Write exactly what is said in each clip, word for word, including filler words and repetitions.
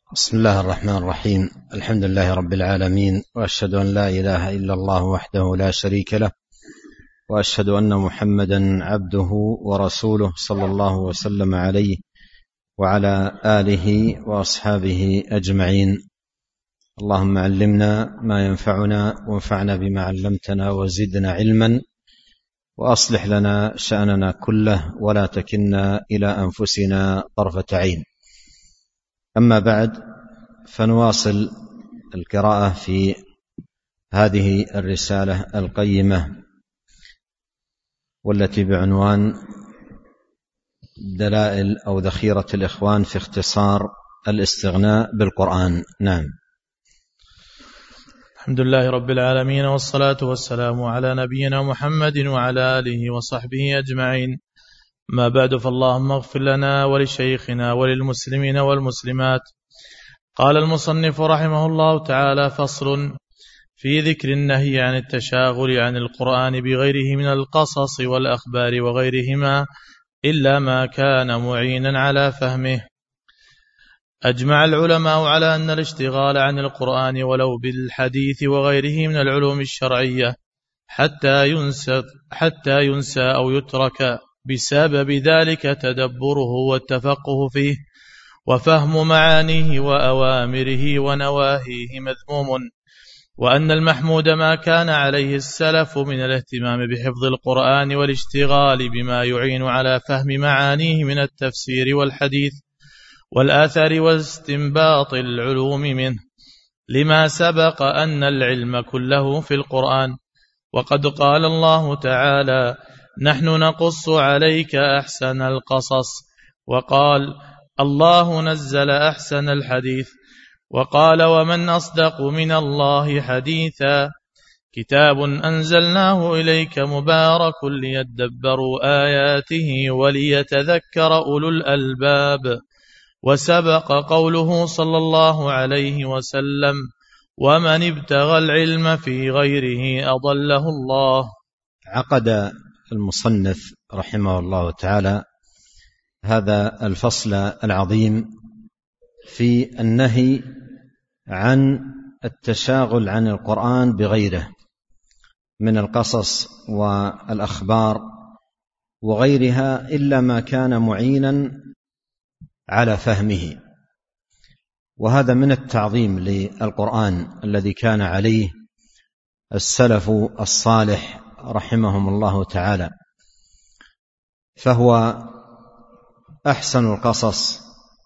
بسم الله الرحمن الرحيم. الحمد لله رب العالمين، وأشهد أن لا إله إلا الله وحده لا شريك له، وأشهد أن محمدا عبده ورسوله صلى الله وسلم عليه وعلى آله وأصحابه أجمعين. اللهم علمنا ما ينفعنا وانفعنا بما علمتنا وزدنا علما، وأصلح لنا شأننا كله ولا تكلنا إلى أنفسنا طرفة عين. أما بعد، فنواصل القراءة في هذه الرسالة القيمة والتي بعنوان دلائل أو ذخيرة الإخوان في اختصار الاستغناء بالقرآن. نعم. الحمد لله رب العالمين، والصلاة والسلام على نبينا محمد وعلى آله وصحبه أجمعين. ما بعد، فاللهم اغفر لنا ولشيخنا وللمسلمين والمسلمات. قال المصنف رحمه الله تعالى: فصل في ذكر النهي عن التشاغل عن القرآن بغيره من القصص والأخبار وغيرهما إلا ما كان معينا على فهمه. أجمع العلماء على أن الاشتغال عن القرآن ولو بالحديث وغيره من العلوم الشرعية حتى ينسى, حتى ينسى أو يترك بسبب ذلك تدبره والتفقه فيه وفهم معانيه وأوامره ونواهيه مذموم، وأن المحمود ما كان عليه السلف من الاهتمام بحفظ القرآن والاشتغال بما يعين على فهم معانيه من التفسير والحديث والآثار واستنباط العلوم منه، لما سبق أن العلم كله في القرآن. وقد قال الله تعالى: نحن نقص عليك أحسن القصص، وقال: الله نزل أحسن الحديث، وقال: ومن أصدق من الله حديثا، كتاب أنزلناه إليك مبارك ليدبروا آياته وليتذكر أولو الألباب. وسبق قوله صلى الله عليه وسلم: ومن ابتغى العلم في غيره أضله الله. عقد المصنف رحمه الله تعالى هذا الفصل العظيم في النهي عن التشاغل عن القرآن بغيره من القصص والأخبار وغيرها إلا ما كان معينا على فهمه. وهذا من التعظيم للقرآن الذي كان عليه السلف الصالح رحمهم الله تعالى، فهو أحسن القصص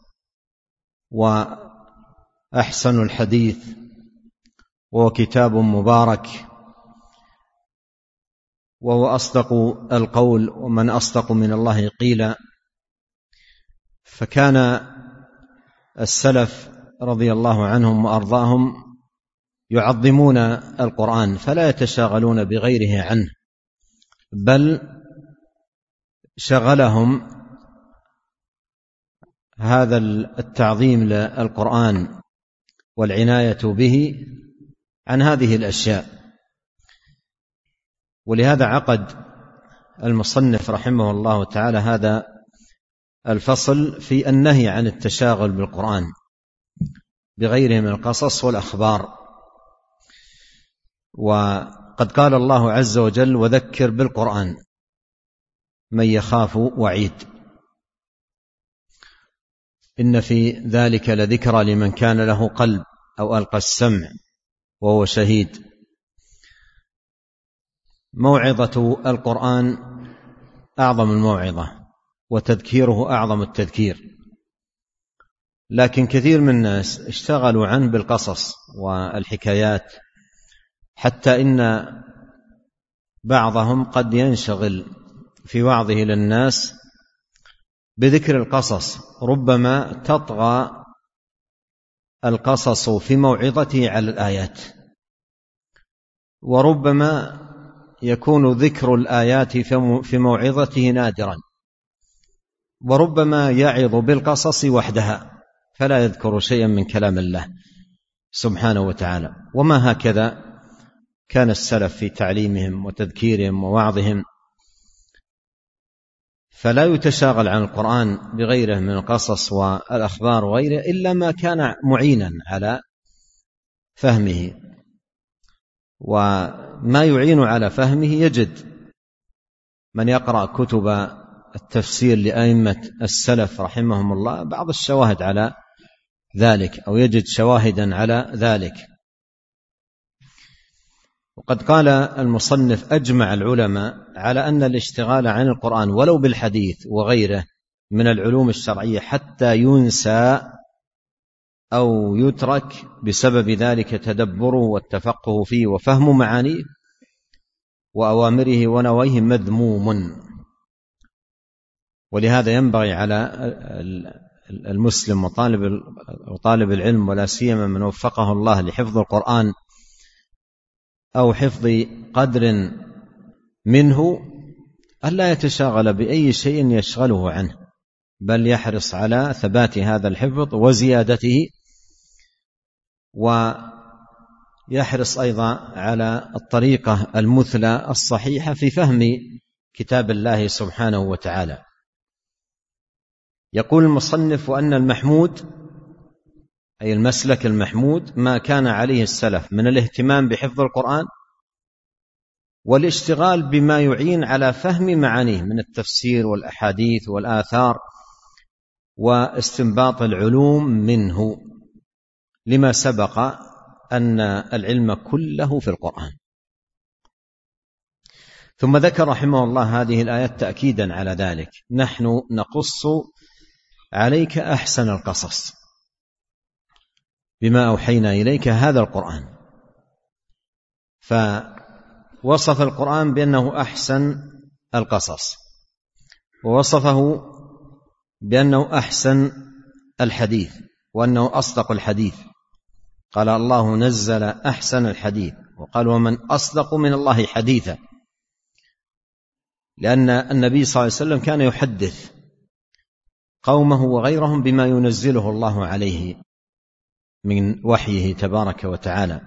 وأحسن الحديث، وهو كتاب مبارك، وهو أصدق القول، ومن أصدق من الله قيلا. فكان السلف رضي الله عنهم وأرضاهم يعظمون القرآن فلا يتشاغلون بغيره عنه، بل شغلهم هذا التعظيم للقرآن والعناية به عن هذه الأشياء. ولهذا عقد المصنف رحمه الله تعالى هذا الفصل في النهي عن التشاغل بالقرآن بغيره من القصص والأخبار. وقد قال الله عز وجل: وذكر بالقرآن من يخاف وعيد، إن في ذلك لذكرى لمن كان له قلب أو ألقى السمع وهو شهيد. موعظة القرآن أعظم الموعظة، وتذكيره أعظم التذكير، لكن كثير من الناس اشتغلوا عنه بالقصص والحكايات، حتى إن بعضهم قد ينشغل في وعظه للناس بذكر القصص، ربما تطغى القصص في موعظته على الآيات، وربما يكون ذكر الآيات في موعظته نادرا، وربما يعظ بالقصص وحدها فلا يذكر شيئا من كلام الله سبحانه وتعالى. وما هكذا كان السلف في تعليمهم وتذكيرهم ووعظهم. فلا يتشاغل عن القرآن بغيره من القصص والأخبار وغيره إلا ما كان معينا على فهمه، وما يعين على فهمه يجد من يقرأ كتب التفسير لأئمة السلف رحمهم الله بعض الشواهد على ذلك، أو يجد شواهدا على ذلك. وقد قال المصنف: أجمع العلماء على أن الاشتغال عن القرآن ولو بالحديث وغيره من العلوم الشرعية حتى ينسى أو يترك بسبب ذلك تدبره والتفقه فيه وفهم معانيه وأوامره ونواهيه مذموم. ولهذا ينبغي على المسلم وطالب وطالب العلم، ولا سيما من وفقه الله لحفظ القرآن أو حفظ قدر منه، ألا يتشاغل بأي شيء يشغله عنه، بل يحرص على ثبات هذا الحفظ وزيادته، ويحرص أيضا على الطريقة المثلى الصحيحة في فهم كتاب الله سبحانه وتعالى. يقول المصنف: وأن المحمود أي المسلك المحمود ما كان عليه السلف من الاهتمام بحفظ القرآن والاشتغال بما يعين على فهم معانيه من التفسير والأحاديث والآثار واستنباط العلوم منه، لما سبق أن العلم كله في القرآن. ثم ذكر رحمه الله هذه الآيات تأكيدا على ذلك: نحن نقص عليك أحسن القصص بما أوحينا إليك هذا القرآن. فوصف القرآن بأنه أحسن القصص، ووصفه بأنه أحسن الحديث، وأنه أصدق الحديث. قال: الله نزل أحسن الحديث، وقال: ومن أصدق من الله حديثا، لأن النبي صلى الله عليه وسلم كان يحدث قومه وغيرهم بما ينزله الله عليه من وحيه تبارك وتعالى.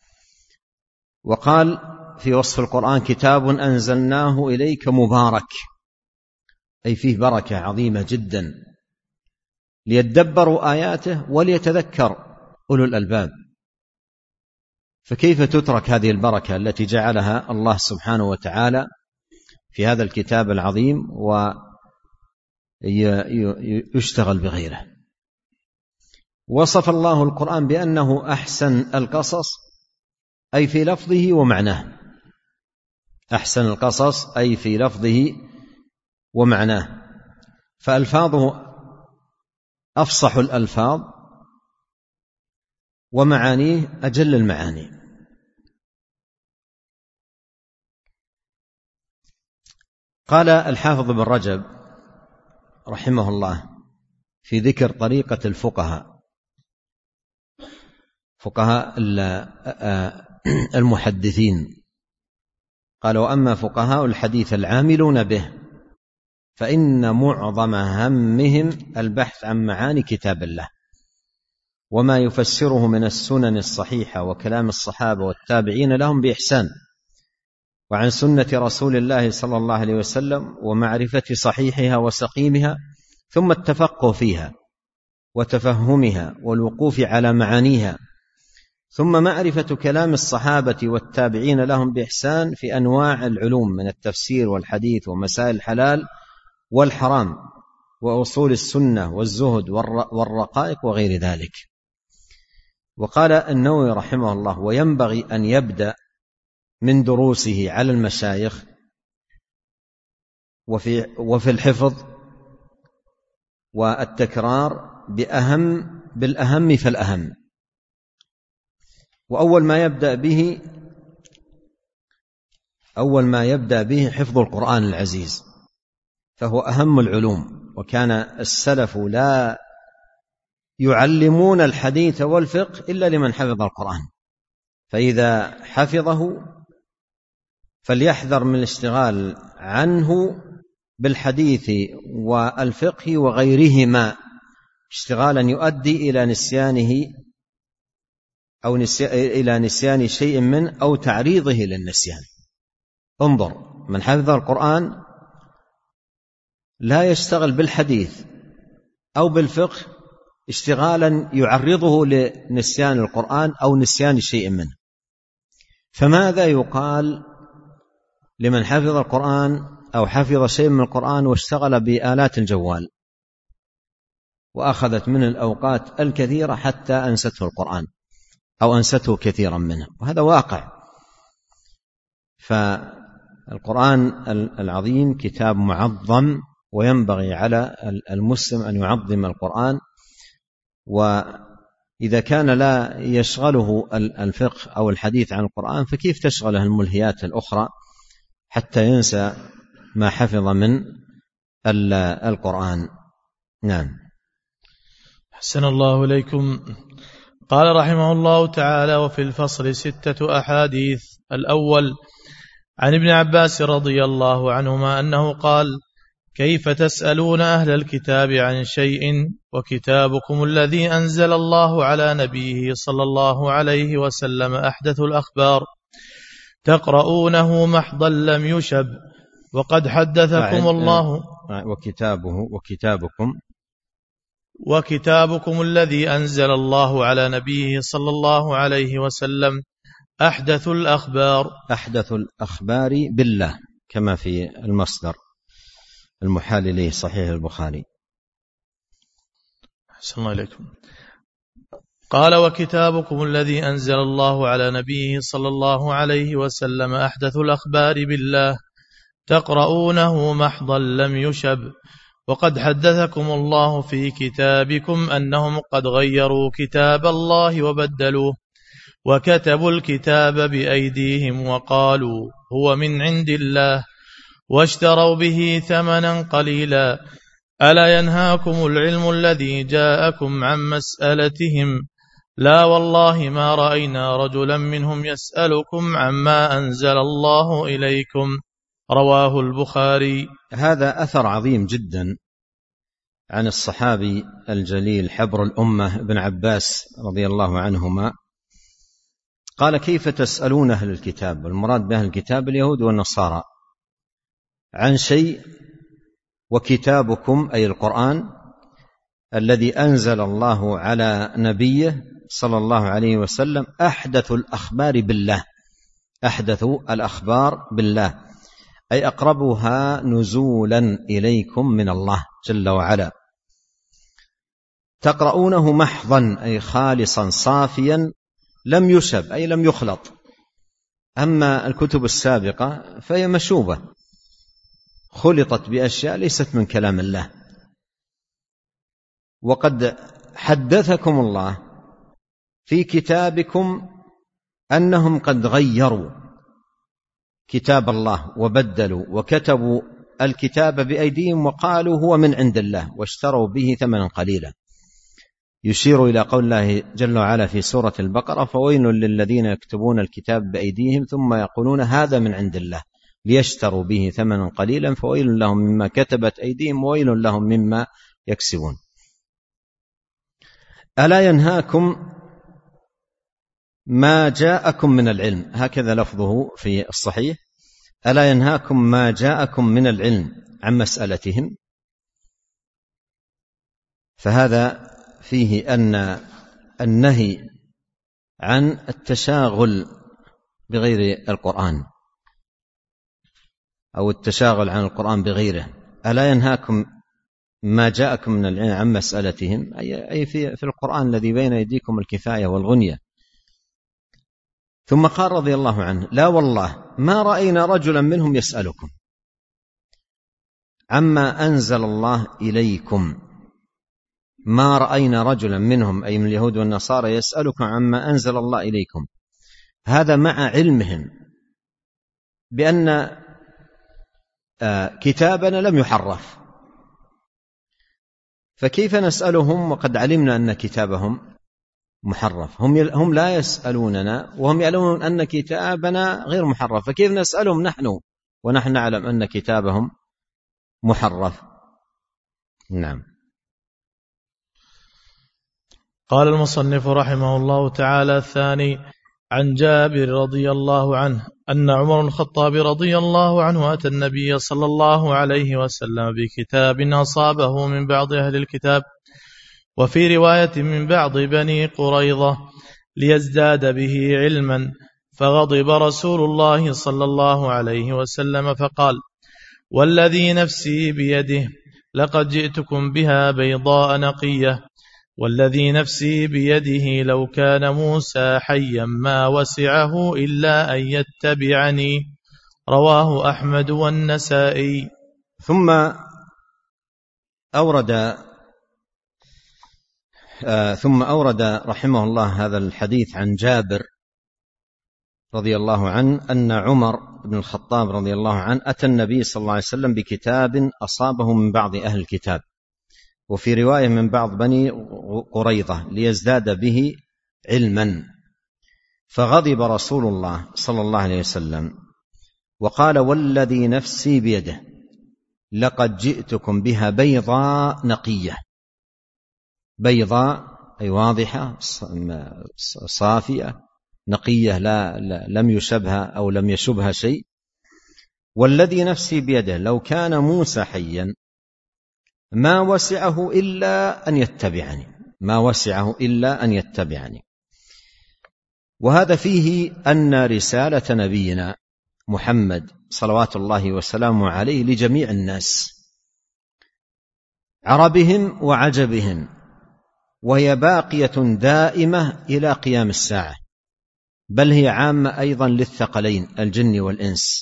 وقال في وصف القرآن: كتاب أنزلناه إليك مبارك، أي فيه بركة عظيمة جدا، ليدبروا آياته وليتذكر أولو الألباب. فكيف تترك هذه البركة التي جعلها الله سبحانه وتعالى في هذا الكتاب العظيم ويشتغل بغيره؟ وصف الله القرآن بأنه أحسن القصص، أي في لفظه ومعناه. أحسن القصص أي في لفظه ومعناه، فألفاظه أفصح الألفاظ ومعانيه أجل المعاني. قال الحافظ ابن رجب رحمه الله في ذكر طريقة الفقهاء فقهاء المحدثين، قال: وأما فقهاء الحديث العاملون به فإن معظم همهم البحث عن معاني كتاب الله وما يفسره من السنن الصحيحة وكلام الصحابة والتابعين لهم بإحسان، وعن سنة رسول الله صلى الله عليه وسلم ومعرفة صحيحها وسقيمها، ثم التفقه فيها وتفهمها والوقوف على معانيها، ثم معرفة كلام الصحابة والتابعين لهم بإحسان في أنواع العلوم من التفسير والحديث ومسائل الحلال والحرام وأصول السنة والزهد والرقائق وغير ذلك. وقال النووي رحمه الله: وينبغي أن يبدأ من دروسه على المشايخ وفي, وفي الحفظ والتكرار بأهم بالأهم فالأهم. وأول ما يبدأ به أول ما يبدأ به حفظ القرآن العزيز، فهو أهم العلوم. وكان السلف لا يعلمون الحديث والفقه إلا لمن حفظ القرآن، فإذا حفظه فليحذر من الاشتغال عنه بالحديث والفقه وغيرهما اشتغالا يؤدي إلى نسيانه أو إلى نسيان شيء منه أو تعريضه للنسيان. انظر، من حفظ القرآن لا يشتغل بالحديث أو بالفقه اشتغالا يعرضه لنسيان القرآن أو نسيان شيء منه. فماذا يقال لمن حفظ القرآن أو حفظ شيء من القرآن واشتغل بآلات الجوال وأخذت من الأوقات الكثيرة حتى أنسته القرآن أو أنسته كثيرا منه؟ وهذا واقع. فالقرآن العظيم كتاب معظم، وينبغي على المسلم أن يعظم القرآن، وإذا كان لا يشغله الفقه أو الحديث عن القرآن فكيف تشغله الملهيات الأخرى حتى ينسى ما حفظ من القرآن. نعم. حسن الله إليكم. قال رحمه الله تعالى: وفي الفصل ستة أحاديث. الأول عن ابن عباس رضي الله عنهما أنه قال: كيف تسألون أهل الكتاب عن شيء وكتابكم الذي أنزل الله على نبيه صلى الله عليه وسلم أحدث الأخبار، تقرؤونه محضا لم يشب، وقد حدثكم الله وكتابه وكتابكم وكتابكم الذي أنزل الله على نبيه صلى الله عليه وسلم أحدث الأخبار. أحدث الأخبار بالله، كما في المصدر المحال إليه صحيح البخاري. أحسن الله إليكم. قال: وكتابكم الذي أنزل الله على نبيه صلى الله عليه وسلم أحدث الأخبار بالله، تقرؤونه محضا لم يشب، وقد حدثكم الله في كتابكم أنهم قد غيروا كتاب الله وبدلوه، وكتبوا الكتاب بأيديهم وقالوا هو من عند الله، واشتروا به ثمنا قليلا. ألا ينهاكم العلم الذي جاءكم عن مسألتهم؟ لا والله ما رأينا رجلا منهم يسألكم عما أنزل الله إليكم. رواه البخاري. هذا أثر عظيم جدا عن الصحابي الجليل حبر الأمة ابن عباس رضي الله عنهما. قال: كيف تسألون أهل الكتاب، والمراد بأهل الكتاب اليهود والنصارى، عن شيء وكتابكم أي القرآن الذي أنزل الله على نبيه صلى الله عليه وسلم أحدث الأخبار بالله. أحدث الأخبار بالله أي أقربها نزولا إليكم من الله جل وعلا. تقرؤونه محضا أي خالصا صافيا، لم يشب أي لم يخلط. أما الكتب السابقة فهي مشوبة، خلطت بأشياء ليست من كلام الله. وقد حدثكم الله في كتابكم أنهم قد غيروا كتاب الله وبدلوا وكتبوا الكتاب بأيديهم وقالوا هو من عند الله، واشتروا به ثمنا قليلا. يشير إلى قول الله جل وعلا في سورة البقرة: فويل للذين يكتبون الكتاب بأيديهم ثم يقولون هذا من عند الله ليشتروا به ثمنا قليلا فويل لهم مما كتبت أيديهم وويل لهم مما يكسبون. ألا ينهاكم ما جاءكم من العلم، هكذا لفظه في الصحيح: ألا ينهاكم ما جاءكم من العلم عن مسألتهم. فهذا فيه أن النهي عن التشاغل بغير القرآن أو التشاغل عن القرآن بغيره. ألا ينهاكم ما جاءكم من العلم عن مسألتهم أي في في القرآن الذي بين يديكم الكفاية والغنية. ثم قال رضي الله عنه: لا والله ما رأينا رجلا منهم يسألكم عما أنزل الله إليكم. ما رأينا رجلا منهم أي من اليهود والنصارى يسألكم عما أنزل الله إليكم. هذا مع علمهم بأن كتابنا لم يحرف، فكيف نسألهم وقد علمنا أن كتابهم محرف؟ هم هم لا يسألوننا وهم يعلمون أن كتابنا غير محرف، فكيف نسألهم نحن ونحن نعلم أن كتابهم محرف؟ نعم. قال المصنف رحمه الله تعالى: الثاني عن جابر رضي الله عنه أن عمر الخطاب رضي الله عنه أتى النبي صلى الله عليه وسلم بكتاب أصابه من بعض أهل الكتاب، وفي رواية من بعض بني قريظة، ليزداد به علما، فغضب رسول الله صلى الله عليه وسلم فقال: والذي نفسي بيده لقد جئتكم بها بيضاء نقية، والذي نفسي بيده لو كان موسى حيا ما وسعه إلا أن يتبعني. رواه أحمد والنسائي. ثم أورد آه ثم أورد رحمه الله هذا الحديث عن جابر رضي الله عنه أن عمر بن الخطاب رضي الله عنه أتى النبي صلى الله عليه وسلم بكتاب أصابه من بعض أهل الكتاب، وفي رواية من بعض بني قريظة، ليزداد به علما، فغضب رسول الله صلى الله عليه وسلم وقال: والذي نفسي بيده لقد جئتكم بها بيضاء نقية. بيضاء أي واضحة صافية نقية، لا, لا لم يشبها أو لم يشبها شيء. والذي نفسي بيده لو كان موسى حيا ما وسعه إلا أن يتبعني، ما وسعه إلا أن يتبعني. وهذا فيه أن رسالة نبينا محمد صلوات الله وسلامه عليه لجميع الناس عربهم وعجبهم، وهي باقية دائمة إلى قيام الساعة، بل هي عامة أيضا للثقلين الجن والإنس.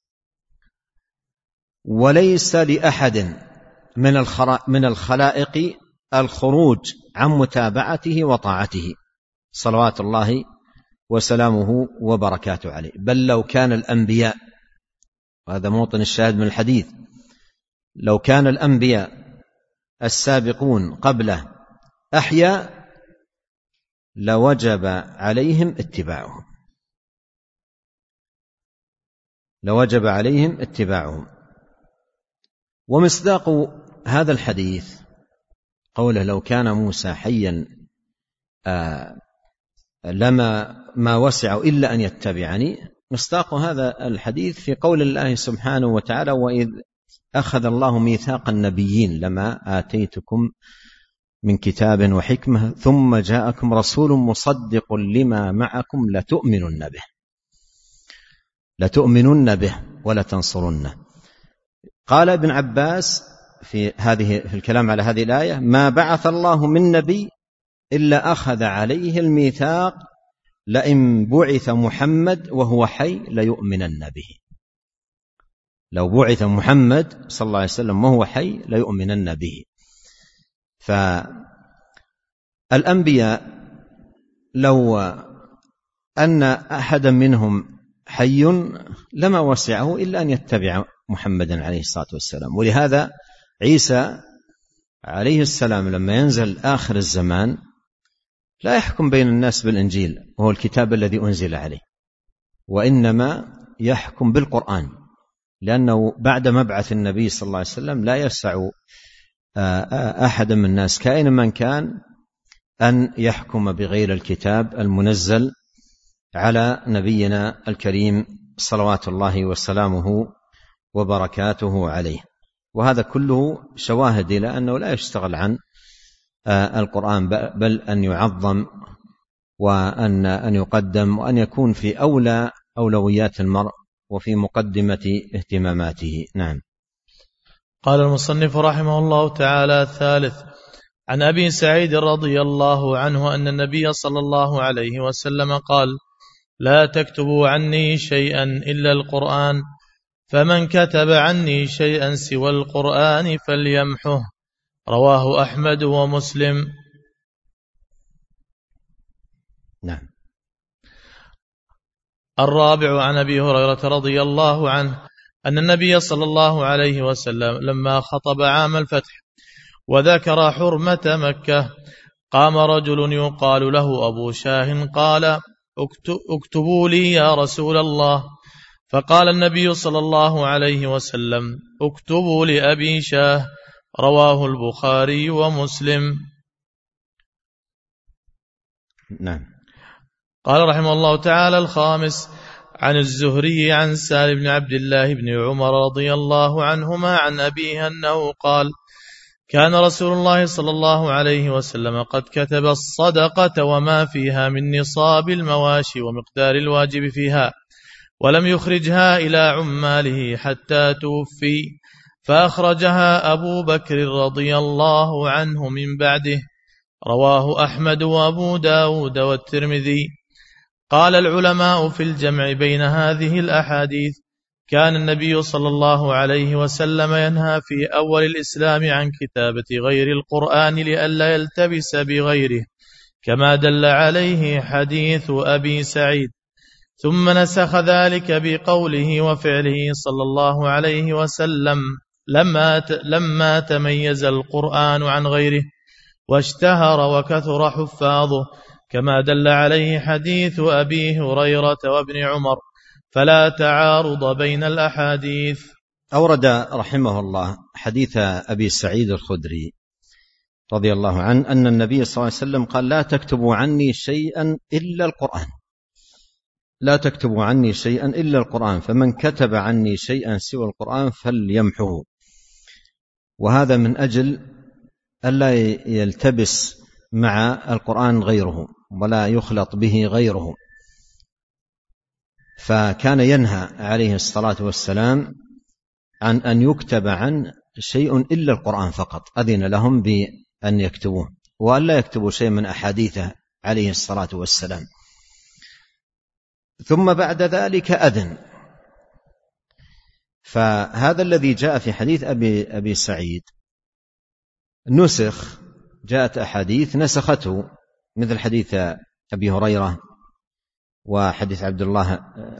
وليس لأحد من الخلائق الخروج عن متابعته وطاعته صلوات الله وسلامه وبركاته عليه، بل لو كان الأنبياء، وهذا موطن الشاهد من الحديث، لو كان الأنبياء السابقون قبله أحياء لوجب عليهم اتباعهم، لوجب عليهم اتباعهم. ومصداق هذا الحديث قوله: لو كان موسى حيا آه لما ما وسع إلا أن يتبعني. مصداق هذا الحديث في قول الله سبحانه وتعالى: وإذ أخذ الله ميثاق النبيين لما آتيتكم من كتاب وحكمة ثم جاءكم رسول مصدق لما معكم لتؤمنن به لتؤمنن به ولتنصرنه. قال ابن عباس في هذه في الكلام على هذه الآية: ما بعث الله من نبي إلا أخذ عليه الميثاق لئن بعث محمد وهو حي ليؤمنن به. لو بعث محمد صلى الله عليه وسلم وهو حي ليؤمنن به. فالأنبياء لو أن أحدا منهم حي لما وسعه إلا أن يتبع محمدا عليه الصلاة والسلام. ولهذا عيسى عليه السلام لما ينزل آخر الزمان لا يحكم بين الناس بالإنجيل وهو الكتاب الذي أنزل عليه، وإنما يحكم بالقرآن، لأنه بعد مبعث النبي صلى الله عليه وسلم لا يسع أحد من الناس كائنا من كان أن يحكم بغير الكتاب المنزل على نبينا الكريم صلوات الله وسلامه وبركاته عليه. وهذا كله شواهد إلى أنه لا يشتغل عن القرآن، بل أن يعظم وأن أن يقدم وأن يكون في أولى أولويات المرء وفي مقدمة اهتماماته. نعم. قال المصنف رحمه الله تعالى: الثالث، عن أبي سعيد رضي الله عنه أن النبي صلى الله عليه وسلم قال: لا تكتبوا عني شيئا إلا القرآن، فمن كتب عني شيئا سوى القرآن فليمحه. رواه أحمد ومسلم. نعم. الرابع، عن أبي هريرة رضي الله عنه أن النبي صلى الله عليه وسلم لما خطب عام الفتح وذكر حرمة مكة قام رجل يقال له أبو شاه قال: اكتبوا لي يا رسول الله. فقال النبي صلى الله عليه وسلم: اكتبوا لأبي شاه. رواه البخاري ومسلم. نعم. قال رحمه الله تعالى: الخامس، عن الزهري عن سالم بن عبد الله بن عمر رضي الله عنهما عن أبيه أنه قال: كان رسول الله صلى الله عليه وسلم قد كتب الصدقة وما فيها من نصاب المواشي ومقدار الواجب فيها، ولم يخرجها إلى عماله حتى توفي، فأخرجها أبو بكر رضي الله عنه من بعده. رواه أحمد وأبو داود والترمذي. قال العلماء في الجمع بين هذه الأحاديث: كان النبي صلى الله عليه وسلم ينهى في أول الإسلام عن كتابة غير القرآن لئلا يلتبس بغيره، كما دل عليه حديث أبي سعيد، ثم نسخ ذلك بقوله وفعله صلى الله عليه وسلم لما لما تميز القرآن عن غيره واشتهر وكثر حفاظه، كما دل عليه حديث أبي هريرة وابن عمر، فلا تعارض بين الأحاديث. أورد رحمه الله حديث أبي سعيد الخدري رضي الله عنه أن النبي صلى الله عليه وسلم قال: لا تكتبوا عني شيئا إلا القرآن، لا تكتبوا عني شيئا إلا القرآن، فمن كتب عني شيئا سوى القرآن فليمحه. وهذا من أجل ألا يلتبس مع القرآن غيره ولا يخلط به غيره، فكان ينهى عليه الصلاة والسلام عن أن يكتب عن شيء إلا القرآن فقط، أذن لهم بأن يكتبوه وأن لا يكتبوا شيء من أحاديثه عليه الصلاة والسلام. ثم بعد ذلك أذن. فهذا الذي جاء في حديث أبي, أبي سعيد نسخ، جاءت أحاديث نسخته، مثل حديث أبي هريرة وحديث عبد الله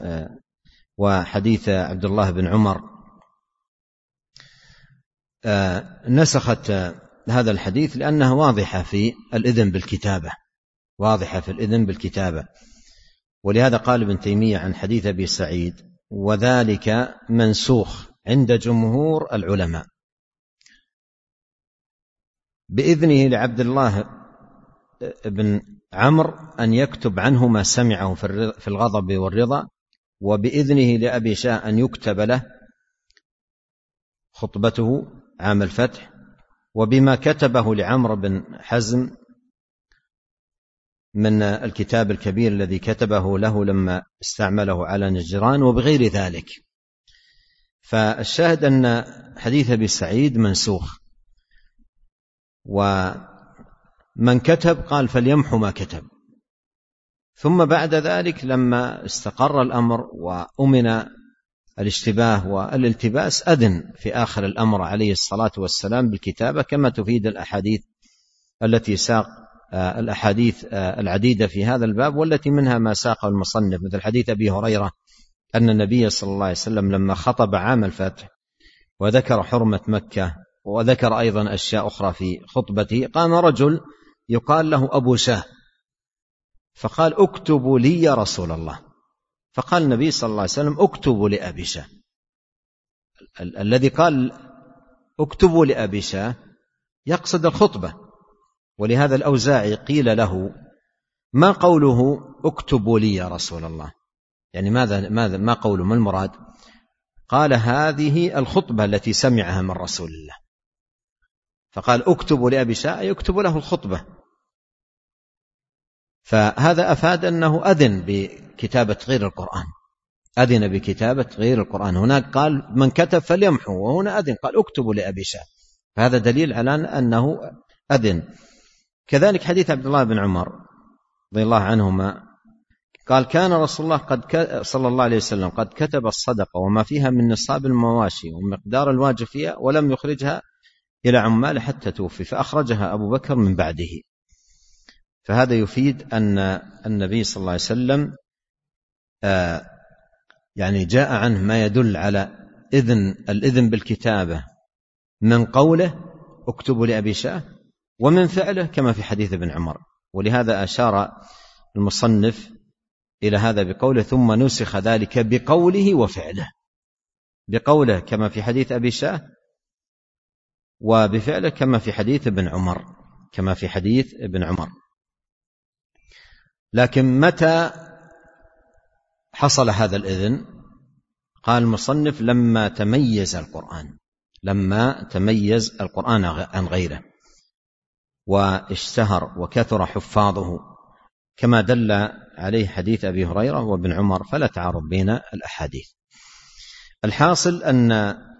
وحديث عبد الله بن عمر، نسخت هذا الحديث لأنها واضحة في الإذن بالكتابة، واضحة في الإذن بالكتابة. ولهذا قال ابن تيمية عن حديث أبي سعيد: وذلك منسوخ عند جمهور العلماء، بإذنه لعبد الله بن عمرو أن يكتب عنه ما سمعه في الغضب والرضا، وبإذنه لأبي شاه أن يكتب له خطبته عام الفتح، وبما كتبه لعمرو بن حزم من الكتاب الكبير الذي كتبه له لما استعمله على نجران، وبغير ذلك. فالشاهد أن حديث أبي سعيد منسوخ، ومن كتب قال فليمحو ما كتب. ثم بعد ذلك لما استقر الأمر وأمن الاشتباه والالتباس أذن في آخر الأمر عليه الصلاة والسلام بالكتابة، كما تفيد الأحاديث التي ساق الأحاديث العديدة في هذا الباب، والتي منها ما ساقه المصنف، مثل حديث أبي هريرة أن النبي صلى الله عليه وسلم لما خطب عام الفتح وذكر حرمة مكة وذكر أيضا أشياء أخرى في خطبته، قام رجل يقال له أبو شاه فقال: اكتبوا لي يا رسول الله. فقال النبي صلى الله عليه وسلم: اكتبوا لأبي شاه. ال- الذي قال اكتبوا لأبي شاه يقصد الخطبة. ولهذا الأوزاعي قيل له: ما قوله اكتبوا لي يا رسول الله؟ يعني ماذا ماذا ما قوله، ما المراد؟ قال: هذه الخطبة التي سمعها من رسول الله. فقال: اكتبوا لأبي شاه يكتب له الخطبة. فهذا أفاد أنه أذن بكتابة غير القرآن، أذن بكتابة غير القرآن. هناك قال من كتب فليمحو، وهنا أذن قال اكتبوا لأبي شاه، فهذا دليل على أنه أذن. كذلك حديث عبد الله بن عمر رضي الله عنهما قال: كان رسول الله قد ك... صلى الله عليه وسلم قد كتب الصدقة وما فيها من نصاب المواشي ومقدار الواجب فيها، ولم يخرجها إلى عمال حتى توفي، فأخرجها أبو بكر من بعده. فهذا يفيد أن النبي صلى الله عليه وسلم آه يعني جاء عنه ما يدل على إذن الإذن بالكتابة من قوله اكتبوا لأبي شاه، ومن فعله كما في حديث ابن عمر. ولهذا أشار المصنف إلى هذا بقوله: ثم نسخ ذلك بقوله وفعله، بقوله كما في حديث أبي شاه، وبفعله كما في حديث ابن عمر، كما في حديث ابن عمر. لكن متى حصل هذا الإذن؟ قال المصنف: لما تميز القرآن لما تميز القرآن عن غيره واشتهر وكثر حفاظه، كما دل عليه حديث أبي هريرة وابن عمر، فلا تعارض بين الأحاديث. الحاصل أن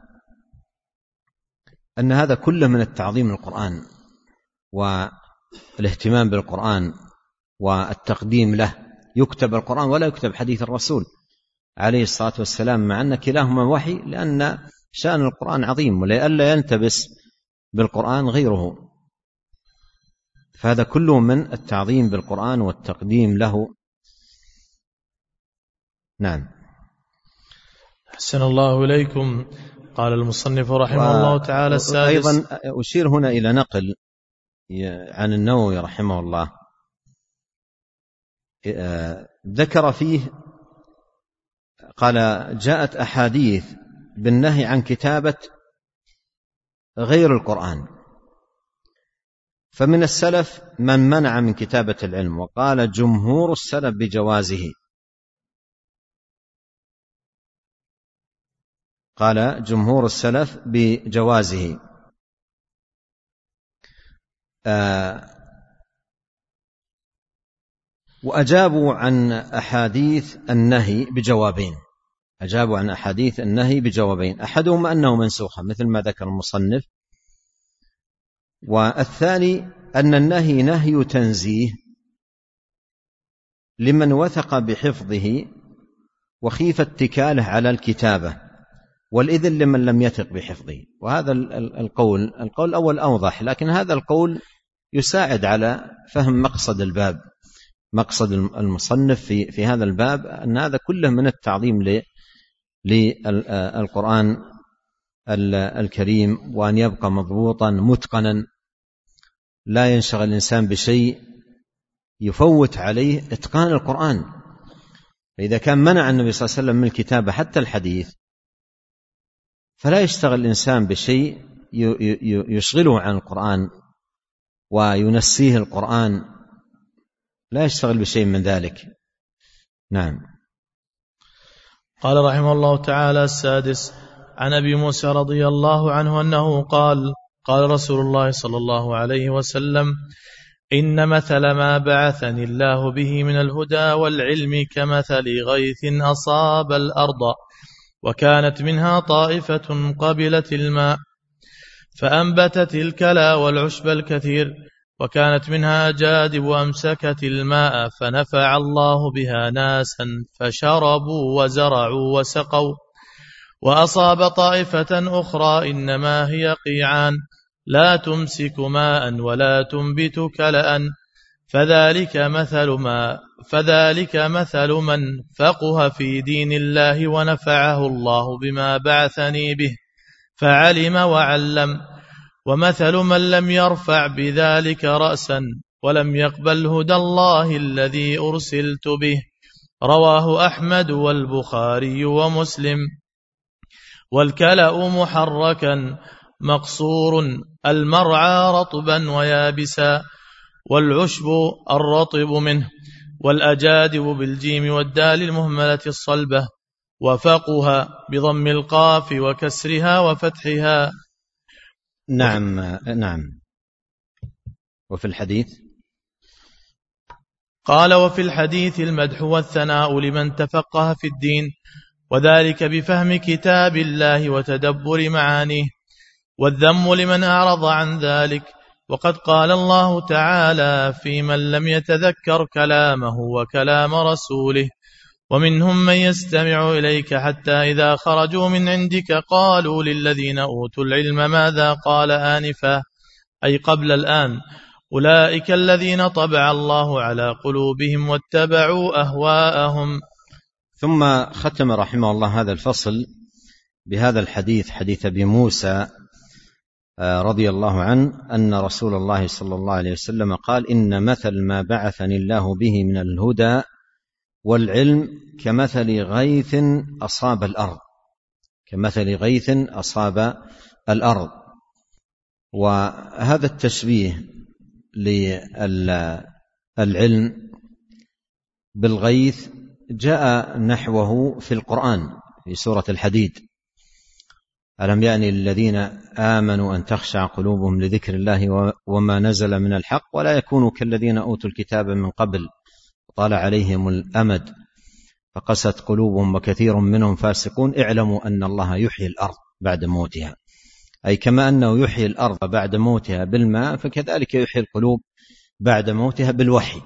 أن هذا كله من التعظيم للقرآن والاهتمام بالقرآن والتقديم له. يكتب القرآن ولا يكتب حديث الرسول عليه الصلاة والسلام، مع أن كلاهما وحي، لأن شأن القرآن عظيم ولئلا يلتبس بالقرآن غيره. فهذا كله من التعظيم بالقرآن والتقديم له. نعم. أحسن الله إليكم. قال المصنف رحمه الله تعالى السادس. أيضا أشير هنا إلى نقل عن النووي رحمه الله، ذكر فيه قال: جاءت أحاديث بالنهي عن كتابة غير القرآن، فمن السلف من منع من كتابة العلم، وقال جمهور السلف بجوازه. قال جمهور السلف بجوازه. آه وأجابوا عن أحاديث النهي بجوابين أجابوا عن أحاديث النهي بجوابين أحدهما أنه منسوخة مثل ما ذكر المصنف، والثاني أن النهي نهي تنزيه لمن وثق بحفظه وخيف اتكاله على الكتابة، والإذن لمن لم يثق بحفظه. وهذا القول القول الأول أوضح، لكن هذا القول يساعد على فهم مقصد الباب، مقصد المصنف في في هذا الباب، أن هذا كله من التعظيم للقرآن الكريم، وأن يبقى مضبوطا متقنا، لا ينشغل الإنسان بشيء يفوت عليه إتقان القرآن. فإذا كان منع النبي صلى الله عليه وسلم من الكتابة حتى الحديث، فلا يشتغل الإنسان بشيء يشغله عن القرآن وينسيه القرآن، لا يشتغل بشيء من ذلك. نعم. قال رحمه الله تعالى السادس. عن أبي موسى رضي الله عنه أنه قال: قال رسول الله صلى الله عليه وسلم: إن مثل ما بعثني الله به من الهدى والعلم كمثل غيث أصاب الأرض، وكانت منها طائفة قبلت الماء فأنبتت الكلى والعشب الكثير، وكانت منها جادب أمسكت الماء فنفع الله بها ناسا فشربوا وزرعوا وسقوا. وأصاب طائفة أخرى إنما هي قيعان لا تمسك ماء ولا تنبت كلأ، فذلك مثل ما فذلك مثل من فقه في دين الله ونفعه الله بما بعثني به فعلم وعلم، ومثل من لم يرفع بذلك رأسا ولم يقبل هدى الله الذي أرسلت به. رواه أحمد والبخاري ومسلم. والكلأ محركا مقصور المرعى رطبا ويابسا، والعشب الرطب منه، والأجادب بالجيم والدال المهملة الصلبة، وفقها بضم القاف وكسرها وفتحها. نعم. نعم. وفي الحديث قال: وفي الحديث المدح والثناء لمن تفقه في الدين، وذلك بفهم كتاب الله وتدبر معانيه، والذم لمن أعرض عن ذلك. وقد قال الله تعالى في من لم يتذكر كلامه وكلام رسوله: ومنهم من يستمع إليك حتى إذا خرجوا من عندك قالوا للذين أوتوا العلم ماذا قال آنفا، أي قبل الآن، أولئك الذين طبع الله على قلوبهم واتبعوا أهواءهم. ثم ختم رحمه الله هذا الفصل بهذا الحديث، حديث أبي موسى رضي الله عنه أن رسول الله صلى الله عليه وسلم قال: إن مثل ما بعثني الله به من الهدى والعلم كمثل غيث أصاب الأرض كمثل غيث أصاب الأرض. وهذا التشبيه للعلم بالغيث جاء نحوه في القرآن في سورة الحديد: ألم يأن للذين آمنوا أن تخشع قلوبهم لذكر الله وما نزل من الحق ولا يكونوا كالذين أوتوا الكتاب من قبل طال عليهم الأمد فقست قلوبهم وكثير منهم فاسقون اعلموا أن الله يحيي الأرض بعد موتها. أي كما أنه يحيي الأرض بعد موتها بالماء فكذلك يحيي القلوب بعد موتها بالوحي.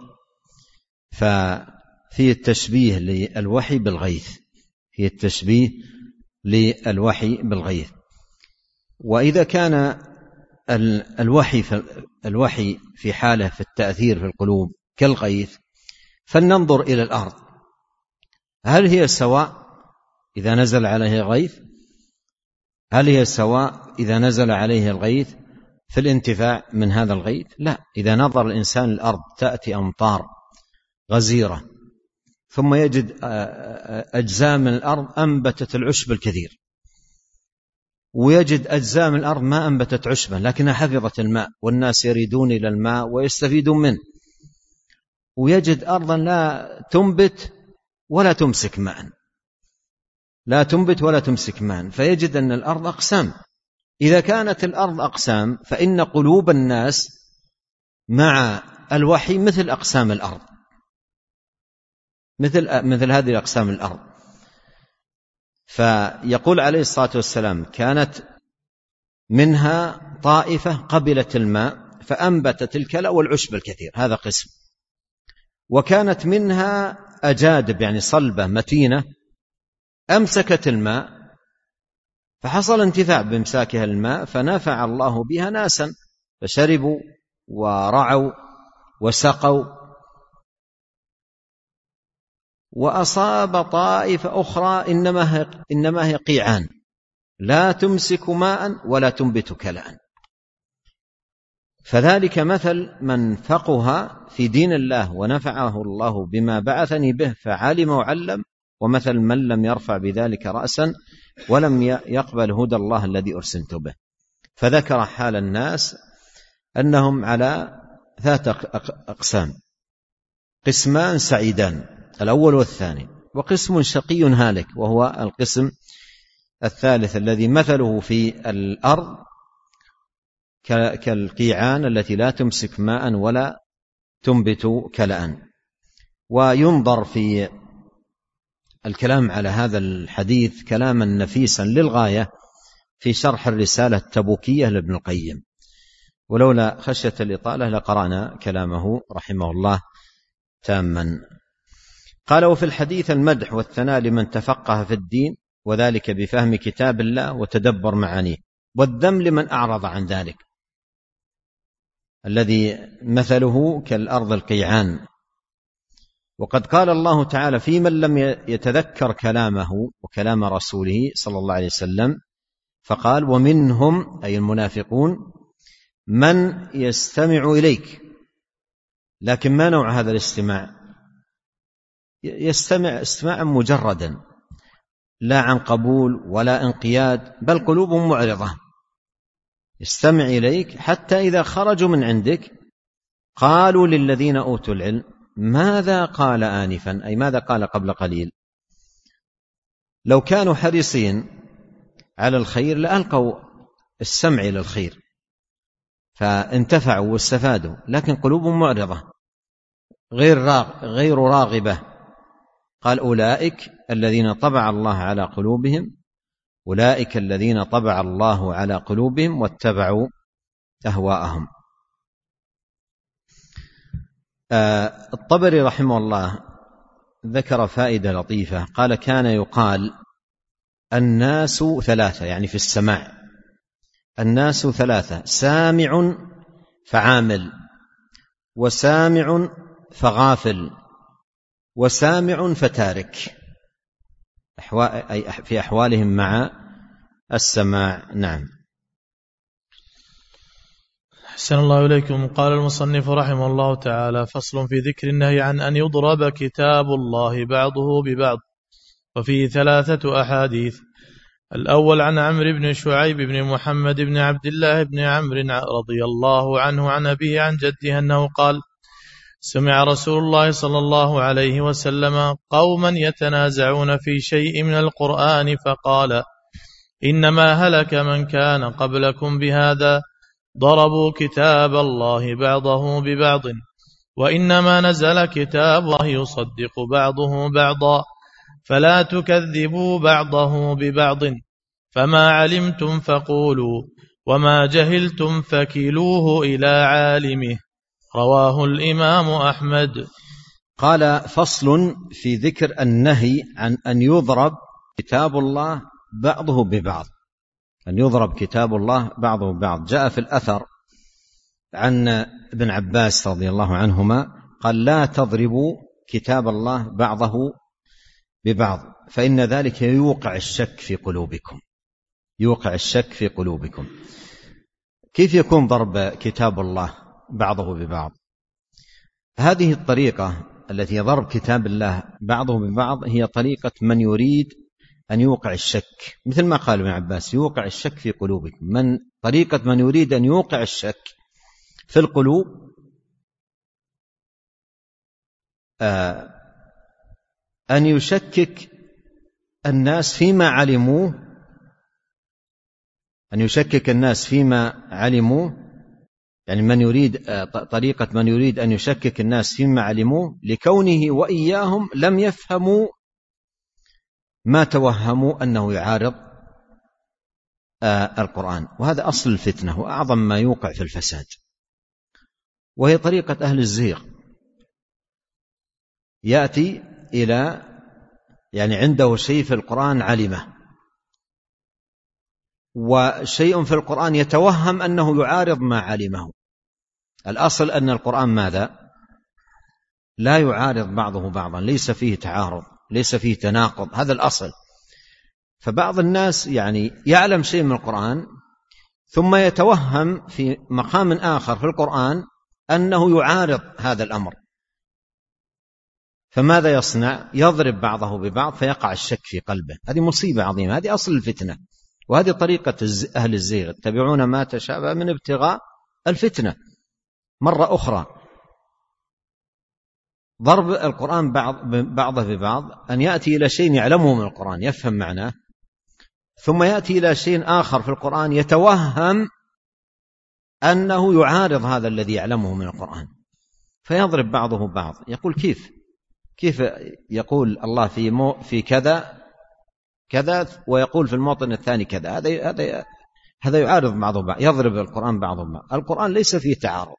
ففي التشبيه للوحي بالغيث، في التشبيه للوحي بالغيث. وإذا كان الوحي في الوحي في حاله في التأثير في القلوب كالغيث، فلننظر إلى الأرض، هل هي سواء إذا نزل عليه غيث؟ هل هي سواء إذا نزل عليه الغيث في الانتفاع من هذا الغيث؟ لا. إذا نظر الإنسان الأرض تأتي أمطار غزيرة ثم يجد أجزاء من الأرض أنبتت العشب الكثير، ويجد أجزاء من الأرض ما أنبتت عشبا لكنها حفظت الماء والناس يريدون إلى الماء ويستفيدون منه، ويجد أرضا لا تنبت ولا تمسك ماء، لا تنبت ولا تمسك ماء، فيجد أن الأرض أقسام. إذا كانت الأرض أقسام فإن قلوب الناس مع الوحي مثل أقسام الأرض، مثل مثل هذه الأقسام الأرض. فيقول عليه الصلاة والسلام: كانت منها طائفة قبلت الماء فأنبتت الكلى والعشب الكثير، هذا قسم. وكانت منها أجادب يعني صلبة متينة أمسكت الماء فحصل انتفاع بامساكها الماء فنفع الله بها ناسا فشربوا ورعوا وسقوا. وأصاب طائفة أخرى إنما هي, إنما هي قيعان لا تمسك ماء ولا تنبت كلاء. فذلك مثل من فقه في دين الله ونفعه الله بما بعثني به فعلم وعلم، ومثل من لم يرفع بذلك رأسا ولم يقبل هدى الله الذي أرسلت به. فذكر حال الناس أنهم على ثلاثة أقسام: قسمان سعيدان الأول والثاني، وقسم شقي هالك وهو القسم الثالث الذي مثله في الأرض كالقيعان التي لا تمسك ماء ولا تنبت كلأ. وينظر في الكلام على هذا الحديث كلاما نفيسا للغاية في شرح الرسالة التبوكية لابن القيم، ولولا خشية الإطالة لقرأنا كلامه رحمه الله تاما. قال: وفي الحديث المدح والثناء لمن تفقه في الدين وذلك بفهم كتاب الله وتدبر معانيه، والذم لمن أعرض عن ذلك الذي مثله كالأرض القيعان. وقد قال الله تعالى في من لم يتذكر كلامه وكلام رسوله صلى الله عليه وسلم فقال: ومنهم أي المنافقون من يستمع إليك. لكن ما نوع هذا الاستماع؟ يستمع استماعا مجردا لا عن قبول ولا انقياد، بل قلوبهم معرضة، يستمع إليك حتى إذا خرجوا من عندك قالوا للذين أوتوا العلم ماذا قال آنفا، أي ماذا قال قبل قليل. لو كانوا حريصين على الخير لألقوا السمع إلى الخير فانتفعوا واستفادوا، لكن قلوبهم معرضة غير غير راغبة. قال: أولئك الذين طبع الله على قلوبهم أولئك الذين طبع الله على قلوبهم واتبعوا أهواءهم. آه الطبري رحمه الله ذكر فائدة لطيفة، قال: كان يقال الناس ثلاثة، يعني في السماع الناس ثلاثة: سامع فعامل، وسامع فغافل، وسامع فتارك، أي في أحوالهم مع السماع. نعم. أحسن الله إليكم. قال المصنف رحمه الله تعالى: فصل في ذكر النهي عن أن يضرب كتاب الله بعضه ببعض. وفيه ثلاثة أحاديث. الأول عن عمرو بن شعيب بن محمد بن عبد الله بن عمرو رضي الله عنه عن أبيه عن جده أنه قال: سمع رسول الله صلى الله عليه وسلم قوما يتنازعون في شيء من القرآن فقال: إنما هلك من كان قبلكم بهذا، ضربوا كتاب الله بعضه ببعض، وإنما نزل كتاب الله يصدق بعضه بعضا، فلا تكذبوا بعضه ببعض، فما علمتم فقولوا، وما جهلتم فكلوه إلى عالمه. رواه الإمام أحمد. قال: فصل في ذكر النهي عن أن يضرب كتاب الله بعضه ببعض، أن يضرب كتاب الله بعضه ببعض. جاء في الأثر عن ابن عباس رضي الله عنهما قال: لا تضربوا كتاب الله بعضه ببعض، فإن ذلك يوقع الشك في قلوبكم، يوقع الشك في قلوبكم. كيف يكون ضرب كتاب الله بعضه ببعض؟ هذه الطريقة التي ضرب كتاب الله بعضه ببعض هي طريقة من يريد أن يوقع الشك، مثل ما قال ابن عباس: يوقع الشك في قلوبكم. من طريقة من يريد أن يوقع الشك في القلوب آه أن يشكك الناس فيما علموه، أن يشكك الناس فيما علموه، يعني من يريد طريقة من يريد أن يشكك الناس فيما علموه لكونه وإياهم لم يفهموا ما توهموا أنه يعارض القرآن. وهذا أصل الفتنة وأعظم ما يوقع في الفساد، وهي طريقة أهل الزيغ. يأتي إلى يعني عنده شيء في القرآن علمه، وشيء في القرآن يتوهم أنه يعارض ما علمه. الأصل أن القرآن ماذا؟ لا يعارض بعضه بعضا، ليس فيه تعارض، ليس فيه تناقض، هذا الأصل. فبعض الناس يعني يعلم شيء من القرآن ثم يتوهم في مقام آخر في القرآن أنه يعارض هذا الأمر، فماذا يصنع؟ يضرب بعضه ببعض فيقع الشك في قلبه. هذه مصيبة عظيمة، هذه أصل الفتنة، وهذه طريقة أهل الزيغ، يتبعون ما تشابه من ابتغاء الفتنة. مرة أخرى ضرب القرآن بعض بعضه ببعض أن يأتي إلى شيء يعلمه من القرآن يفهم معناه، ثم يأتي إلى شيء آخر في القرآن يتوهم أنه يعارض هذا الذي يعلمه من القرآن فيضرب بعضه بعض. يقول: كيف كيف يقول الله في مو في كذا كذا ويقول في الموطن الثاني كذا؟ هذا هذا هذا يعارض بعضه بعض، يضرب القرآن بعضه بعض. القرآن ليس فيه تعارض.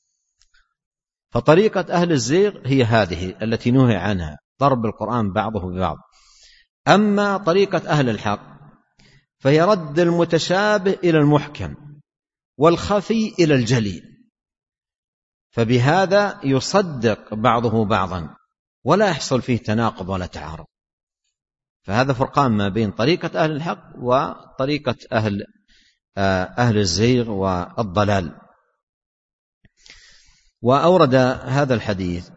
فطريقة أهل الزيغ هي هذه التي نهي عنها، ضرب القرآن بعضه ببعض. أما طريقة أهل الحق فهي رد المتشابه إلى المحكم والخفي إلى الجلي، فبهذا يصدق بعضه بعضا ولا يحصل فيه تناقض ولا تعارض. فهذا فرقان ما بين طريقة أهل الحق وطريقة أهل أهل الزيغ والضلال. وأورد هذا الحديث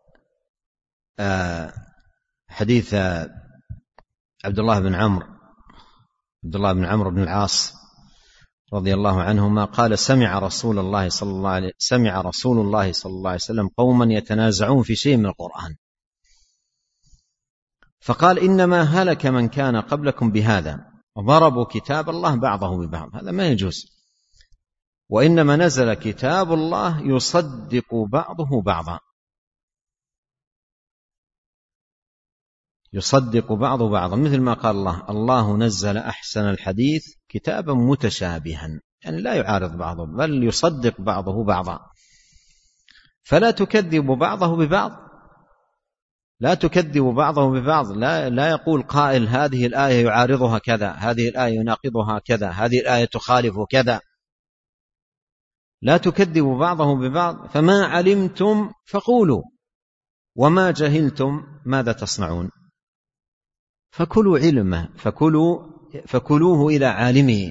حديث عبد الله بن عمرو عبد الله بن عمرو بن العاص رضي الله عنهما قال: سمع رسول الله صلى الله عليه سمع رسول الله صلى الله عليه وسلم قوما يتنازعون في شيء من القرآن، فقال: إنما هلك من كان قبلكم بهذا، ضربوا كتاب الله بعضه ببعض. هذا ما يجوز. وإنما نزل كتاب الله يصدق بعضه بعضا، يصدق بعضه بعضا، مثل ما قال الله: الله نزل أحسن الحديث كتابا متشابها، يعني لا يعارض بعضه بل يصدق بعضه بعضا. فلا تكذب بعضه ببعض، لا تكذب بعضه ببعض. لا, لا يقول قائل: هذه الآية يعارضها كذا، هذه الآية يناقضها كذا، هذه الآية تخالف كذا. لا تكذب بعضه ببعض. فما علمتم فقولوا، وما جهلتم ماذا تصنعون؟ فكلوا علمه فكلوا فكلوه إلى عالمه.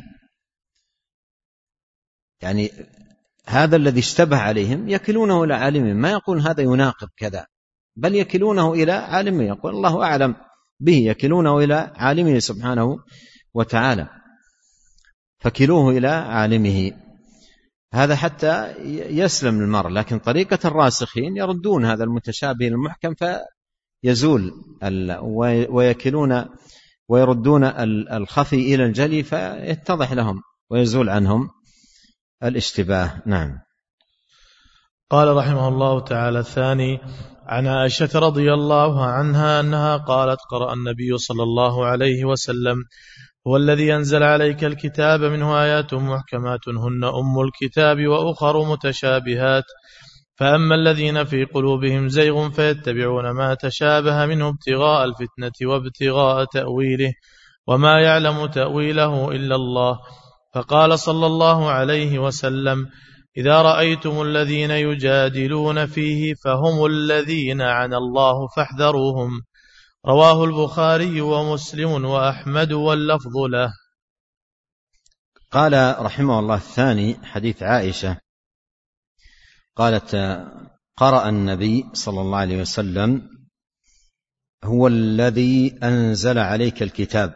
يعني هذا الذي اشتبه عليهم يكلونه إلى عالمه، ما يقول هذا يناقض كذا، بل يكلونه إلى عالمه، يقول الله أعلم به، يكلونه إلى عالمه سبحانه وتعالى. فكلوه إلى عالمه. هذا حتى يسلم المرء. لكن طريقة الراسخين يردون هذا المتشابه المحكم فيزول ويكلون ويردون الخفي إلى الجلي فيتضح لهم ويزول عنهم الاشتباه. نعم. قال رحمه الله تعالى الثاني: عن عائشة رضي الله عنها أنها قالت: قرأ النبي صلى الله عليه وسلم: هو الذي أنزل عليك الكتاب منه آيات محكمات هن أم الكتاب وأخر متشابهات فأما الذين في قلوبهم زيغ فيتبعون ما تشابه منه ابتغاء الفتنة وابتغاء تأويله وما يعلم تأويله إلا الله. فقال صلى الله عليه وسلم: إذا رأيتم الذين يجادلون فيه فهم الذين عنى الله فاحذروهم. رواه البخاري ومسلم وأحمد واللفظ له. قال رحمه الله الثاني: حديث عائشة قالت: قرأ النبي صلى الله عليه وسلم: هو الذي أنزل عليك الكتاب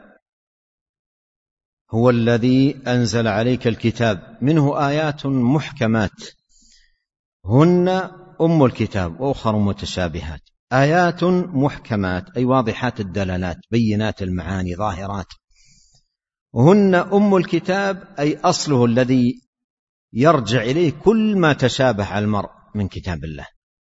هو الذي أنزل عليك الكتاب منه آيات محكمات هن أم الكتاب وأخر متشابهات. آيات محكمات أي واضحات الدلالات بينات المعاني ظاهرات. هن أم الكتاب أي أصله الذي يرجع إليه كل ما تشابه على المرء من كتاب الله.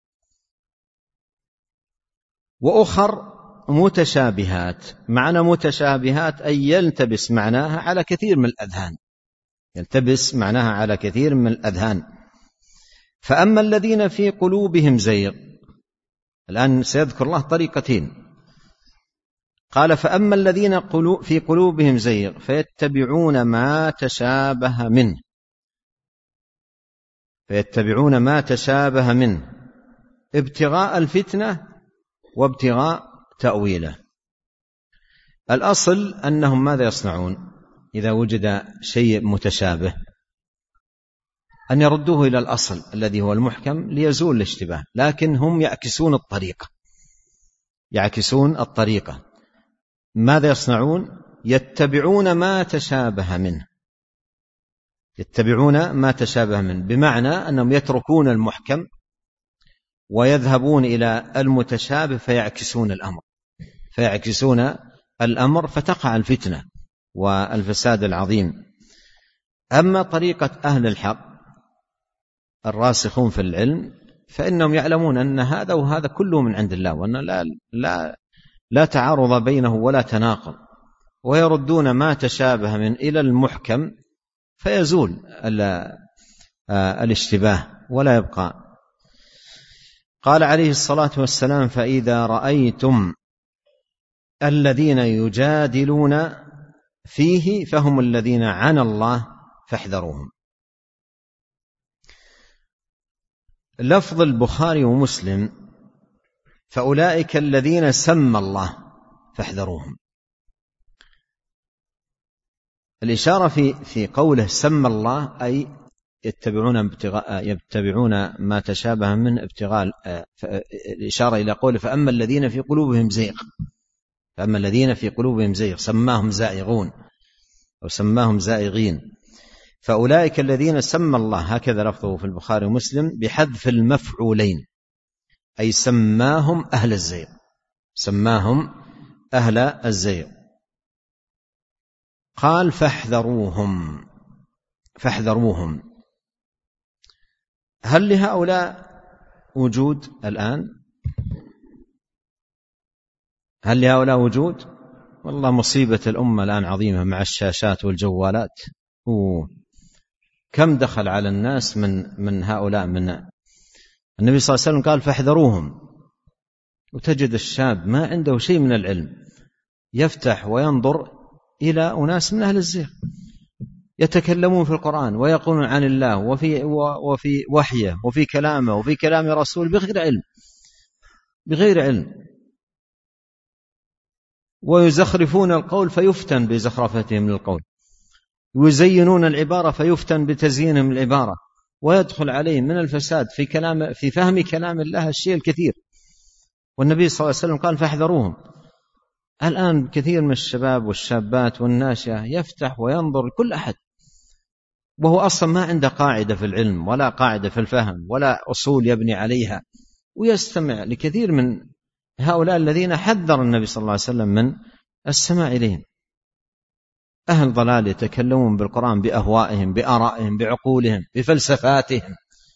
وأخر متشابهات، معنى متشابهات أي يلتبس معناها على كثير من الأذهان يلتبس معناها على كثير من الأذهان. فأما الذين في قلوبهم زيغ، الآن سيذكر الله طريقتين. قال: فأما الذين في قلوبهم زيغ فيتبعون ما تشابه منه فيتبعون ما تشابه منه ابتغاء الفتنة وابتغاء تأويله. الأصل أنهم ماذا يصنعون إذا وجد شيء متشابه؟ أن يردوه إلى الأصل الذي هو المحكم ليزول الاشتباه، لكن هم يعكسون الطريقة يعكسون الطريقة ماذا يصنعون؟ يتبعون ما تشابه منه يتبعون ما تشابه منه بمعنى أنهم يتركون المحكم ويذهبون إلى المتشابه فيعكسون الأمر فيعكسون الأمر فتقع الفتنة والفساد العظيم. أما طريقة أهل الحق الراسخون في العلم فإنهم يعلمون أن هذا وهذا كله من عند الله، وأن لا, لا, لا تعارض بينه ولا تناقض، ويردون ما تشابه من إلى المحكم فيزول الاشتباه ولا يبقى. قال عليه الصلاة والسلام: فإذا رأيتم الذين يجادلون فيه فهم الذين عنى الله فاحذروهم. لفظ البخاري ومسلم: فأولئك الذين سمى الله فاحذروهم. الإشارة في في قوله سمى الله أي يتبعون ابتغاء يتبعون ما تشابه من ابتغاء، الإشارة إلى قوله: فأما الذين في قلوبهم زيغ فأما الذين في قلوبهم زيغ سماهم زائغون أو سماهم زائغين. فأولئك الذين سمى الله، هكذا لفظه في البخاري ومسلم بحذف المفعولين، أي سماهم أهل الزيغ سماهم أهل الزيغ. قال: فاحذروهم فاحذروهم. هل لهؤلاء وجود الآن؟ هل لهؤلاء وجود؟ والله مصيبة الأمة الآن عظيمة مع الشاشات والجوالات. أوه. كم دخل على الناس من من هؤلاء. من النبي صلى الله عليه وسلم قال: فاحذروهم. وتجد الشاب ما عنده شيء من العلم يفتح وينظر إلى أناس من أهل الزيغ يتكلمون في القرآن ويقولون عن الله وفي وفي وحيه وفي كلامه وفي كلام رسول بغير علم بغير علم ويزخرفون القول فيفتن بزخرفتهم للقول، ويزينون العبارة فيفتن بتزيينهم العبارة، ويدخل عليه من الفساد في كلام في فهم كلام الله الشيء الكثير. والنبي صلى الله عليه وسلم قال: فاحذروهم. الآن كثير من الشباب والشابات والناشئة يفتح وينظر كل أحد وهو أصلا ما عنده قاعدة في العلم ولا قاعدة في الفهم ولا أصول يبني عليها، ويستمع لكثير من هؤلاء الذين حذر النبي صلى الله عليه وسلم من السماع إليهم. أهل ضلال يتكلمون بالقرآن بأهوائهم، بآرائهم، بعقولهم، بفلسفاتهم،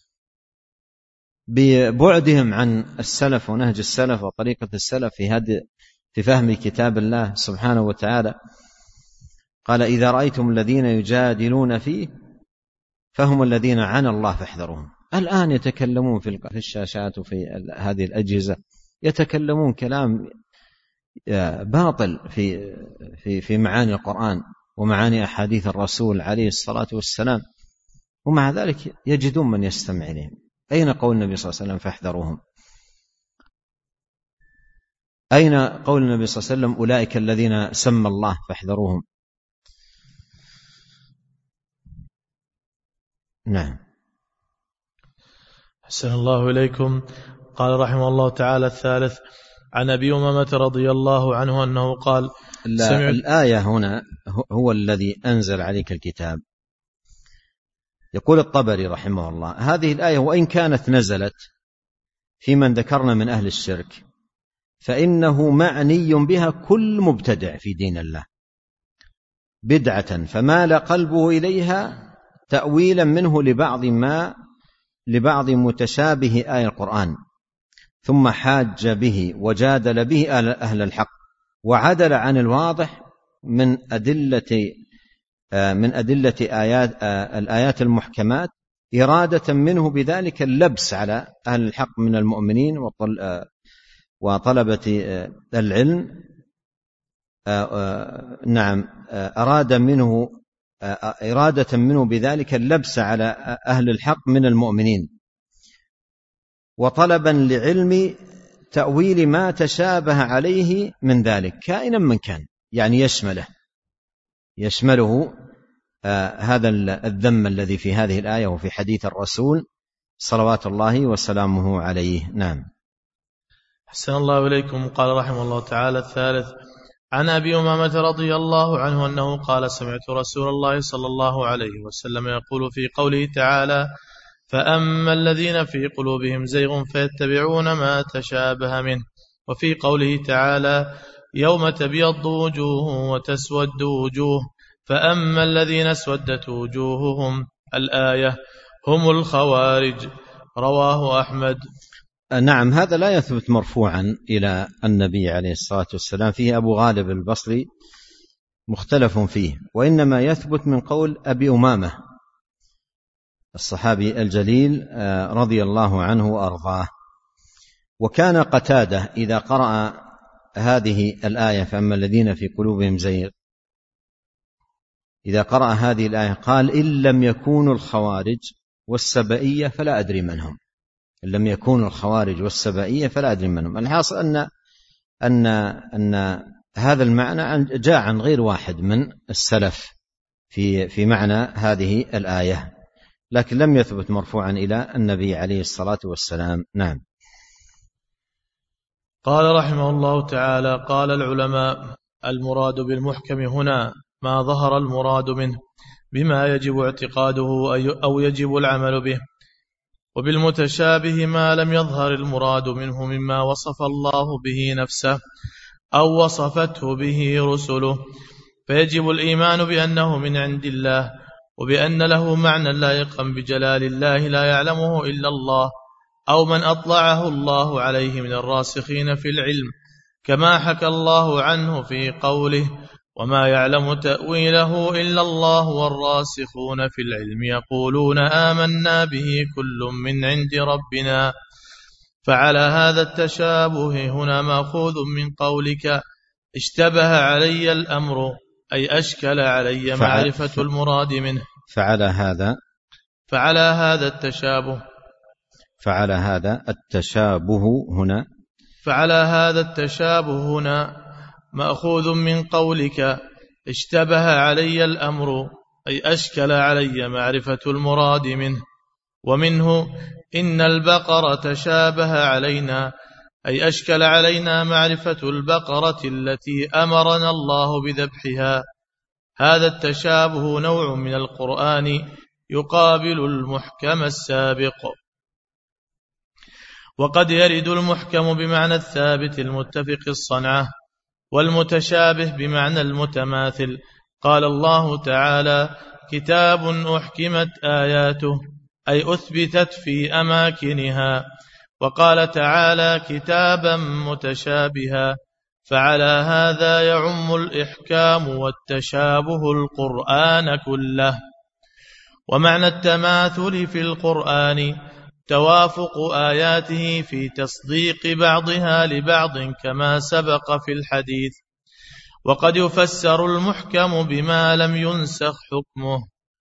ببعدهم عن السلف ونهج السلف وطريقة السلف في هذه في فهم كتاب الله سبحانه وتعالى. قال: إذا رأيتم الذين يجادلون فيه فهم الذين عنى الله فاحذروهم. الآن يتكلمون في الشاشات وفي هذه الأجهزة، يتكلمون كلام باطل في في في معاني القرآن ومعاني أحاديث الرسول عليه الصلاة والسلام، ومع ذلك يجدون من يستمع إليهم. أين قول النبي صلى الله عليه وسلم فاحذروهم؟ أين قول النبي صلى الله عليه وسلم أولئك الذين سمى الله فاحذروهم؟ نعم. حسن الله إليكم. قال رحمه الله تعالى: الثالث عن أبي أمامة رضي الله عنه أنه قال: الآية هنا هو الذي أنزل عليك الكتاب. يقول الطبري رحمه الله: هذه الآية وإن كانت نزلت في من ذكرنا من أهل الشرك فإنه معني بها كل مبتدع في دين الله بدعة فمال قلبه إليها تأويلا منه لبعض ما لبعض متشابه آية القرآن، ثم حاج به وجادل به أهل الحق وعدل عن الواضح من أدلة من أدلة آيات الآيات المحكمات إرادة منه بذلك اللبس على أهل الحق من المؤمنين وطلبة العلم. نعم، أراد منه إرادة منه بذلك اللبس على أهل الحق من المؤمنين، وطلبا لعلم تأويل ما تشابه عليه من ذلك كائنا من كان، يعني يشمله يشمله آه هذا الذم الذي في هذه الآية وفي حديث الرسول صلوات الله وسلامه عليه. نعم. حسن الله إليكم. قال رحمه الله تعالى: الثالث عن أبي أمامة رضي الله عنه أنه قال: سمعت رسول الله صلى الله عليه وسلم يقول في قوله تعالى: فأما الذين في قلوبهم زيغ فيتبعون ما تشابه منه، وفي قوله تعالى: يوم تبيض وجوه وتسود وجوه فأما الذين اسودت وجوههم الآية هم الخوارج. رواه أحمد. نعم، هذا لا يثبت مرفوعا إلى النبي عليه الصلاة والسلام، فيه أبو غالب البصري مختلف فيه، وإنما يثبت من قول أبي أمامة الصحابي الجليل رضي الله عنه وأرضاه. وكان قتادة إذا قرأ هذه الآية فأما الذين في قلوبهم زيغ، إذا قرأ هذه الآية قال: إن لم يكونوا الخوارج والسبائية فلا أدري من هم. إن لم يكونوا الخوارج والسبائية فلا أدري من هم. الحاصل أن أن أن هذا المعنى جاء عن غير واحد من السلف في في معنى هذه الآية، لكن لم يثبت مرفوعا إلى النبي عليه الصلاة والسلام. نعم. قال رحمه الله تعالى: قال العلماء: المراد بالمحكم هنا ما ظهر المراد منه بما يجب اعتقاده أو يجب العمل به، وبالمتشابه ما لم يظهر المراد منه مما وصف الله به نفسه أو وصفته به رسله، فيجب الإيمان بأنه من عند الله، وبأن له معنى لائقا بجلال الله لا يعلمه إلا الله أو من أطلعه الله عليه من الراسخين في العلم، كما حكى الله عنه في قوله: وما يعلم تأويله إلا الله والراسخون في العلم يقولون آمنا به كل من عند ربنا. فعلى هذا التشابه هنا مأخوذ من قولك: اشتبه علي الأمر، أي أشكل علي معرفة المراد منه. فعلى هذا فعلى هذا التشابه فعلى هذا التشابه هنا فعلى هذا التشابه هنا مأخوذ من قولك: اشتبه علي الأمر، أي أشكل علي معرفة المراد منه. ومنه: إن البقرة تشابه علينا، أي أشكل علينا معرفة البقرة التي أمرنا الله بذبحها. هذا التشابه نوع من القرآن يقابل المحكم السابق. وقد يرد المحكم بمعنى الثابت المتفق الصنعة، والمتشابه بمعنى المتماثل. قال الله تعالى: كتاب أحكمت آياته، أي أثبتت في أماكنها. وقال تعالى: كتابا متشابها، فعلى هذا يعم الإحكام والتشابه القرآن كله. ومعنى التماثل في القرآن توافق آياته في تصديق بعضها لبعض كما سبق في الحديث. وقد يفسر المحكم بما لم ينسخ حكمه.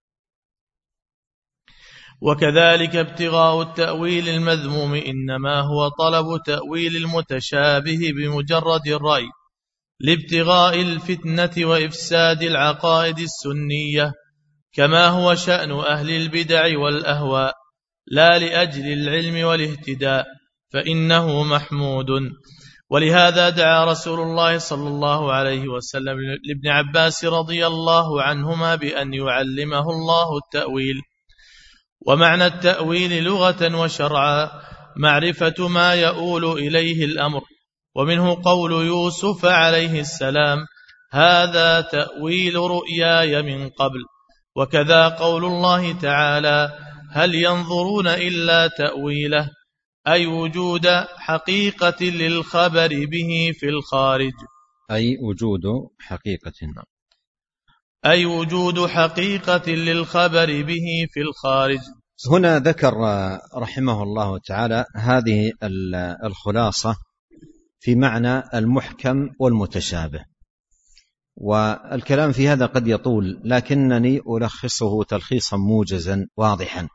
وكذلك ابتغاء التأويل المذموم إنما هو طلب تأويل المتشابه بمجرد الرأي لابتغاء الفتنة وإفساد العقائد السنية، كما هو شأن أهل البدع والأهواء، لا لأجل العلم والاهتداء، فإنه محمود. ولهذا دعا رسول الله صلى الله عليه وسلم لابن عباس رضي الله عنهما بأن يعلمه الله التأويل. ومعنى التأويل لغة وشرعا معرفة ما يؤول إليه الأمر. ومنه قول يوسف عليه السلام: هذا تأويل رؤياي من قبل. وكذا قول الله تعالى: هل ينظرون إلا تأويله، أي وجود حقيقة للخبر به في الخارج، أي وجود حقيقة أي وجود حقيقة للخبر به في الخارج. هنا ذكر رحمه الله تعالى هذه الخلاصة في معنى المحكم والمتشابه، والكلام في هذا قد يطول، لكنني ألخصه تلخيصا موجزا واضحا.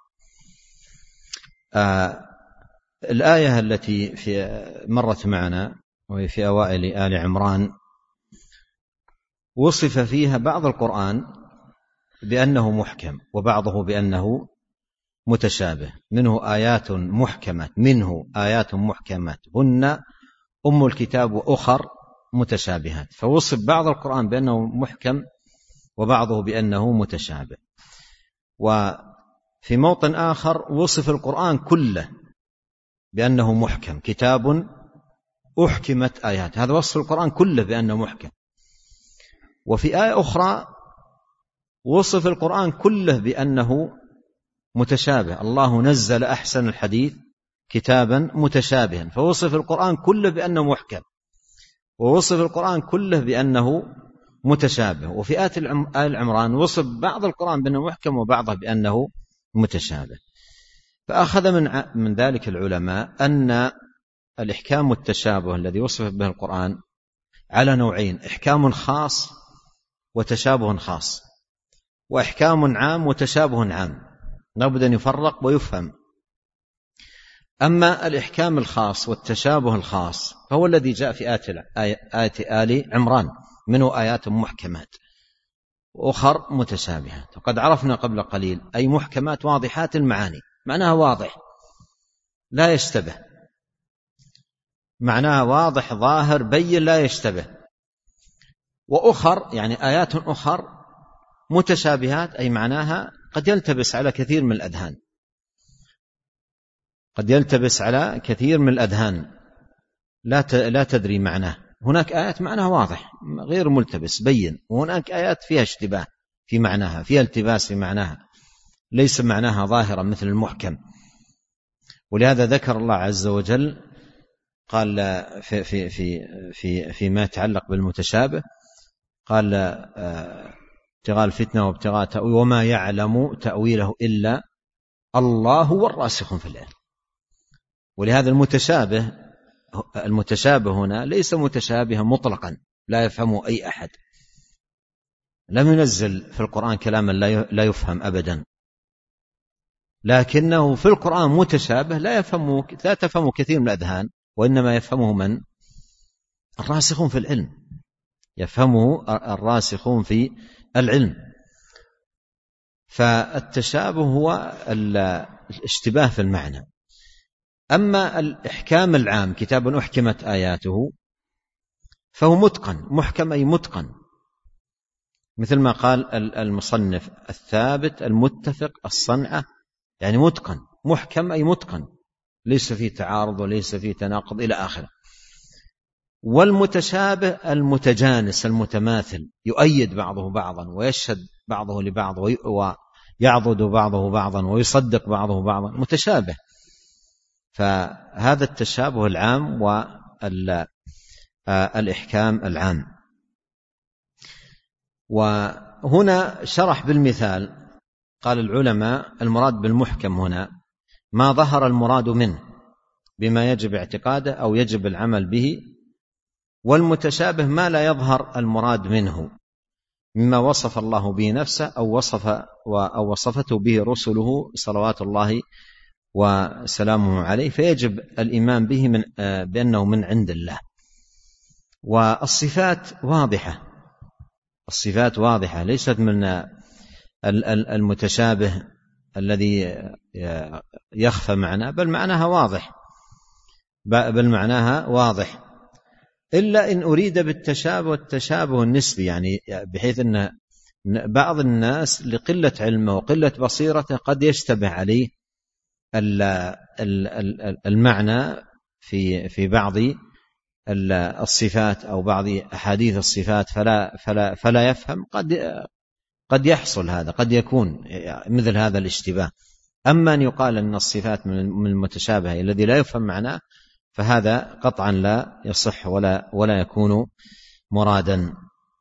آه الآية التي في مرت معنا وهي في أوائل آل عمران وصف فيها بعض القرآن بأنه محكم وبعضه بأنه متشابه. منه آيات محكمات منه آيات محكمات هن أم الكتاب وأخر متشابهات، فوصف بعض القرآن بأنه محكم وبعضه بأنه متشابه. وفي موطن آخر وصف القرآن كله بأنه محكم، كتاب أحكمت آيات، هذا وصف القرآن كله بأنه محكم. وفي آية أخرى وصف القرآن كله بأنه متشابه، الله نزل أحسن الحديث كتابا متشابها، فوصف القرآن كله بأنه محكم، ووصف القرآن كله بأنه متشابه. وفي آية آل عمران وصف بعض القرآن بأنه محكم وبعضه بأنه متشابه. فأخذ من من ذلك العلماء أن الإحكام والتشابه الذي وصف به القرآن على نوعين: إحكام خاص وتشابه خاص، وإحكام عام وتشابه عام، لابد أن يفرق ويفهم. أما الإحكام الخاص والتشابه الخاص فهو الذي جاء في آية آل عمران: منه آيات محكمات وأخر متشابهات. وقد عرفنا قبل قليل أي محكمات واضحات المعاني، معناها واضح لا يشتبه، معناها واضح ظاهر بين لا يشتبه. وأخر يعني آيات أخر متشابهات، أي معناها قد يلتبس على كثير من الأذهان، قد يلتبس على كثير من الأذهان لا لا تدري معناه. هناك آيات معناها واضح غير ملتبس بين، وهناك آيات فيها اشتباه في معناها، فيها التباس في معناها، ليس معناها ظاهرا مثل المحكم. ولهذا ذكر الله عز وجل قال في في في في فيما يتعلق بالمتشابه، قال ابتغاء الفتنة وابتغاء تأويله وما يعلم تأويله إلا الله والراسخون في العلم. ولهذا المتشابه المتشابه هنا ليس متشابها مطلقا لا يفهمه أي أحد، لم ينزل في القرآن كلاما لا يفهم أبدا، لكنه في القرآن متشابه لا يفهمه لا تفهمه كثير من الأذهان، وإنما يفهمه من؟ الراسخون في العلم، يفهمه الراسخون في العلم. فالتشابه هو الاشتباه في المعنى. أما الإحكام العام كتاب أحكمت آياته فهو متقن، محكم أي متقن، مثل ما قال المصنف: الثابت المتفق الصنعة، يعني متقن، محكم أي متقن، ليس فيه تعارض وليس فيه تناقض إلى آخره. والمتشابه المتجانس المتماثل، يؤيد بعضه بعضا ويشهد بعضه لبعض ويعضد بعضه بعضا ويصدق بعضه بعضا، متشابه. فهذا التشابه العام والإحكام العام. وهنا شرح بالمثال، قال العلماء: المراد بالمحكم هنا ما ظهر المراد منه بما يجب اعتقاده أو يجب العمل به، والمتشابه ما لا يظهر المراد منه مما وصف الله به نفسه أو وصف أو وصفته به رسله صلوات الله وسلامه عليه، فيجب الإيمان به من بأنه من عند الله. والصفات واضحة، الصفات واضحة، ليست من المتشابه الذي يخفى معناه، بل معناها واضح، بل معناها واضح، إلا إن أريد بالتشابه والتشابه النسبي، يعني بحيث أن بعض الناس لقلة علمه وقلة بصيرته قد يشتبه عليه المعنى في في بعض الصفات أو بعض أحاديث الصفات، فلا فلا فلا يفهم. قد قد يحصل هذا، قد يكون مثل هذا الاشتباه. أما أن يقال أن الصفات من المتشابه الذي لا يفهم معناه، فهذا قطعا لا يصح ولا ولا يكون مرادا.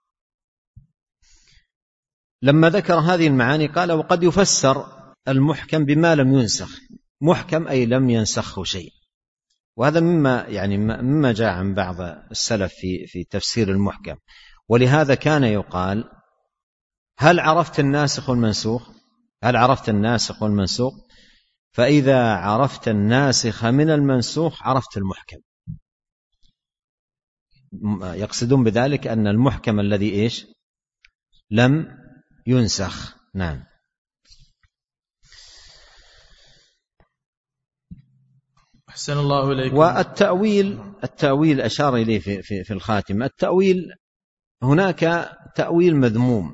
لما ذكر هذه المعاني قال: وقد يفسر المحكم بما لم ينسخ. محكم أي لم ينسخه شيء. وهذا مما يعني مما جاء عن بعض السلف في في تفسير المحكم. ولهذا كان يقال: هل عرفت الناسخ والمنسوخ؟ هل عرفت الناسخ والمنسوخ؟ فإذا عرفت الناسخ من المنسوخ عرفت المحكم. يقصدون بذلك أن المحكم الذي إيش؟ لم ينسخ. نعم. أحسن الله إليكم. والتأويل، التأويل أشار إليه في, في, في الخاتمة. التأويل هناك تأويل مذموم،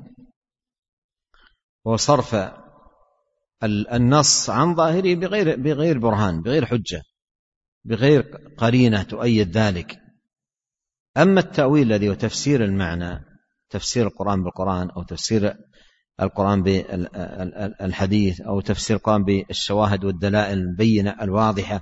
وصرف النص عن ظاهره بغير بغير برهان، بغير حجة، بغير قرينة تؤيد ذلك. أما التأويل الذي هو تفسير المعنى، تفسير القرآن بالقرآن، أو تفسير القرآن بالحديث، أو تفسير القرآن بالشواهد والدلائل البينة الواضحة،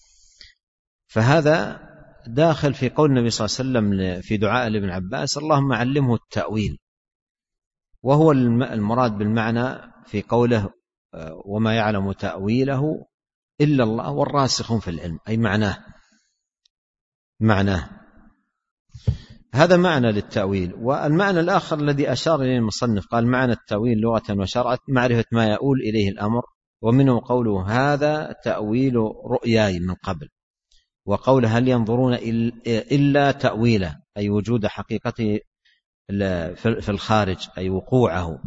فهذا داخل في قول النبي صلى الله عليه وسلم في دعاء لابن عباس: اللهم علمه التأويل. وهو المراد بالمعنى في قوله: وما يعلم تأويله إلا الله والراسخون في العلم، أي معناه معناه هذا معنى للتأويل. والمعنى الآخر الذي أشار إليه المصنف قال: معنى التأويل لغة وشرعا معرفة ما يؤول إليه الأمر، ومنه قوله: هذا تأويل رؤياي من قبل، وقوله: هل ينظرون إلا تأويله، أي وجود حقيقته في الخارج، أي وقوعه.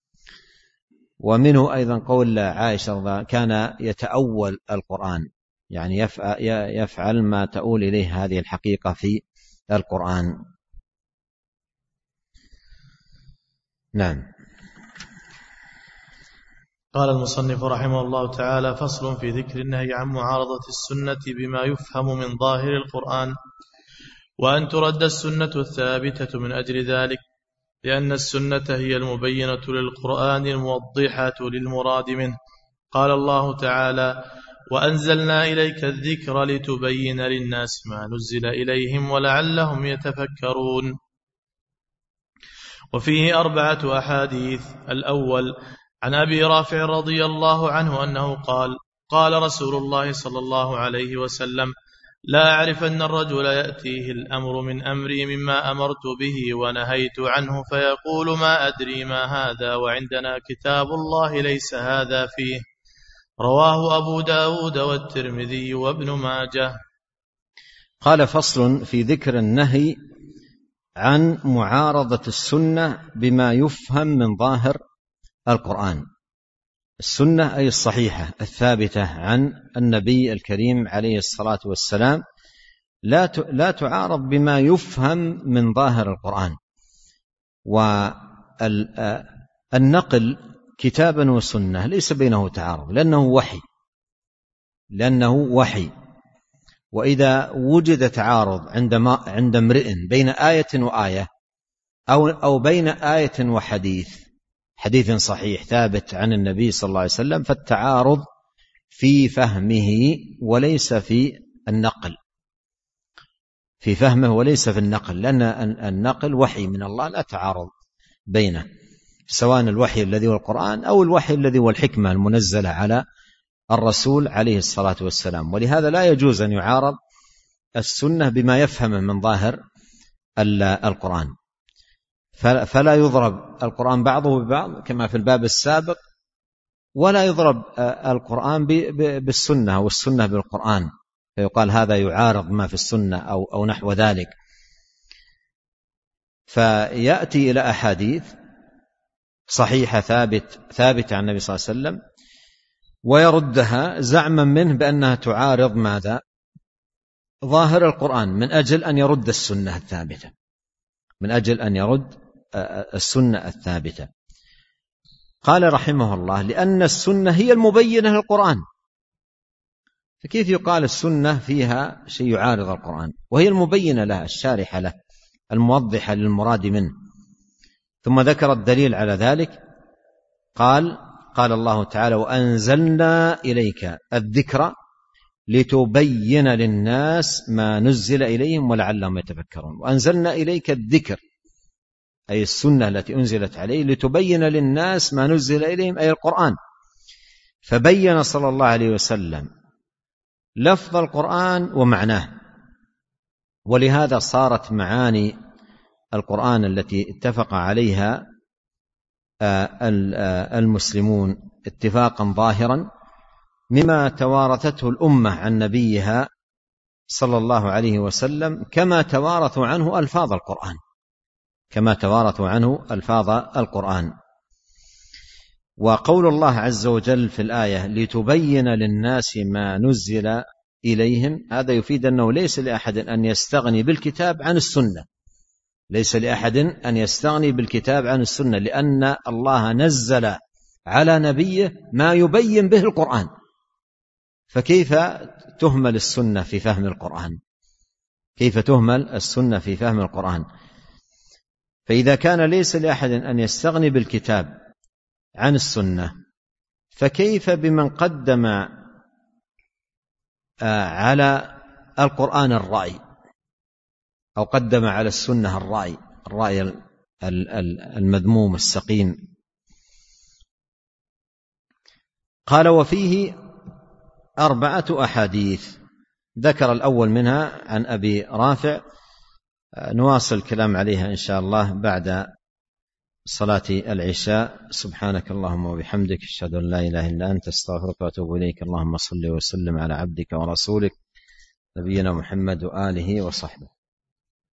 ومنه أيضا قول عائشة: كان يتأول القرآن، يعني يفعل ما تؤول إليه هذه الحقيقة في القرآن. نعم. قال المصنف رحمه الله تعالى: فصل في ذكر النهي عن معارضة السنة بما يفهم من ظاهر القرآن، وأن ترد السنة الثابتة من أجل ذلك، لأن السنة هي المبينة للقرآن الموضحة للمراد منه. قال الله تعالى: وأنزلنا إليك الذكر لتبين للناس ما نزل إليهم ولعلهم يتفكرون. وفيه أربعة أحاديث. الأول عن أبي رافع رضي الله عنه أنه قال: قال رسول الله صلى الله عليه وسلم: لا أعرف أن الرجل يأتيه الأمر من أمري مما أمرت به ونهيت عنه، فيقول: ما أدري ما هذا، وعندنا كتاب الله ليس هذا فيه. رواه أبو داود والترمذي وابن ماجه. قال: فصل في ذكر النهي عن معارضة السنة بما يفهم من ظاهر القرآن. السنة أي الصحيحة الثابتة عن النبي الكريم عليه الصلاة والسلام، لا لا تعارض بما يفهم من ظاهر القرآن. النقل كتابا وسنة ليس بينه تعارض، لأنه وحي لأنه وحي وإذا وجد تعارض عندما عند امرئ بين آية وآية أو أو بين آية وحديث حديث صحيح ثابت عن النبي صلى الله عليه وسلم، فالتعارض في فهمه وليس في النقل في فهمه وليس في النقل، لأن النقل وحي من الله لا تعارض بينه، سواء الوحي الذي هو القرآن أو الوحي الذي هو الحكمة المنزلة على الرسول عليه الصلاة والسلام. ولهذا لا يجوز أن يعارض السنة بما يفهمه من ظاهر القرآن، فلا يضرب القرآن بعضه ببعض كما في الباب السابق، ولا يضرب القرآن بالسنة والسنة بالقرآن فيقال هذا يعارض ما في السنة أو, أو نحو ذلك. فيأتي إلى أحاديث صحيحة ثابت ثابت عن النبي صلى الله عليه وسلم ويردها زعما منه بأنها تعارض ماذا؟ ظاهر القرآن، من أجل أن يرد السنة الثابتة من أجل أن يرد السنة الثابتة. قال رحمه الله: لأن السنة هي المبينة للقرآن، فكيف يقال السنة فيها شيء يعارض القرآن وهي المبينة له الشارحة له الموضحة للمراد منه؟ ثم ذكر الدليل على ذلك، قال قال الله تعالى: وأنزلنا إليك الذكر لتبين للناس ما نزل إليهم ولعلهم يتفكرون. وأنزلنا إليك الذكر أي السنة التي أنزلت عليه لتبين للناس ما نزل إليهم أي القرآن. فبين صلى الله عليه وسلم لفظ القرآن ومعناه، ولهذا صارت معاني القرآن التي اتفق عليها المسلمون اتفاقا ظاهرا مما توارثته الأمة عن نبيها صلى الله عليه وسلم، كما توارثوا عنه ألفاظ القرآن كما توارثوا عنه ألفاظ القرآن. وقول الله عز وجل في الآية لتبين للناس ما نزل إليهم، هذا يفيد أنه ليس لأحد أن يستغني بالكتاب عن السنة ليس لأحد أن يستغني بالكتاب عن السنة لأن الله نزل على نبيه ما يبين به القرآن، فكيف تهمل السنة في فهم القرآن كيف تهمل السنة في فهم القرآن؟ فإذا كان ليس لأحد أن يستغني بالكتاب عن السنة، فكيف بمن قدم على القرآن الرأي أو قدم على السنة الرأي الرأي المذموم السقيم؟ قال: وفيه أربعة أحاديث، ذكر الأول منها عن أبي رافع، نواصل الكلام عليها إن شاء الله بعد صلاة العشاء. سبحانك اللهم وبحمدك، أشهد أن لا إله إلا أنت، أستغفرك وأتوب إليك. اللهم صل وسلم على عبدك ورسولك نبينا محمد وآله وصحبه.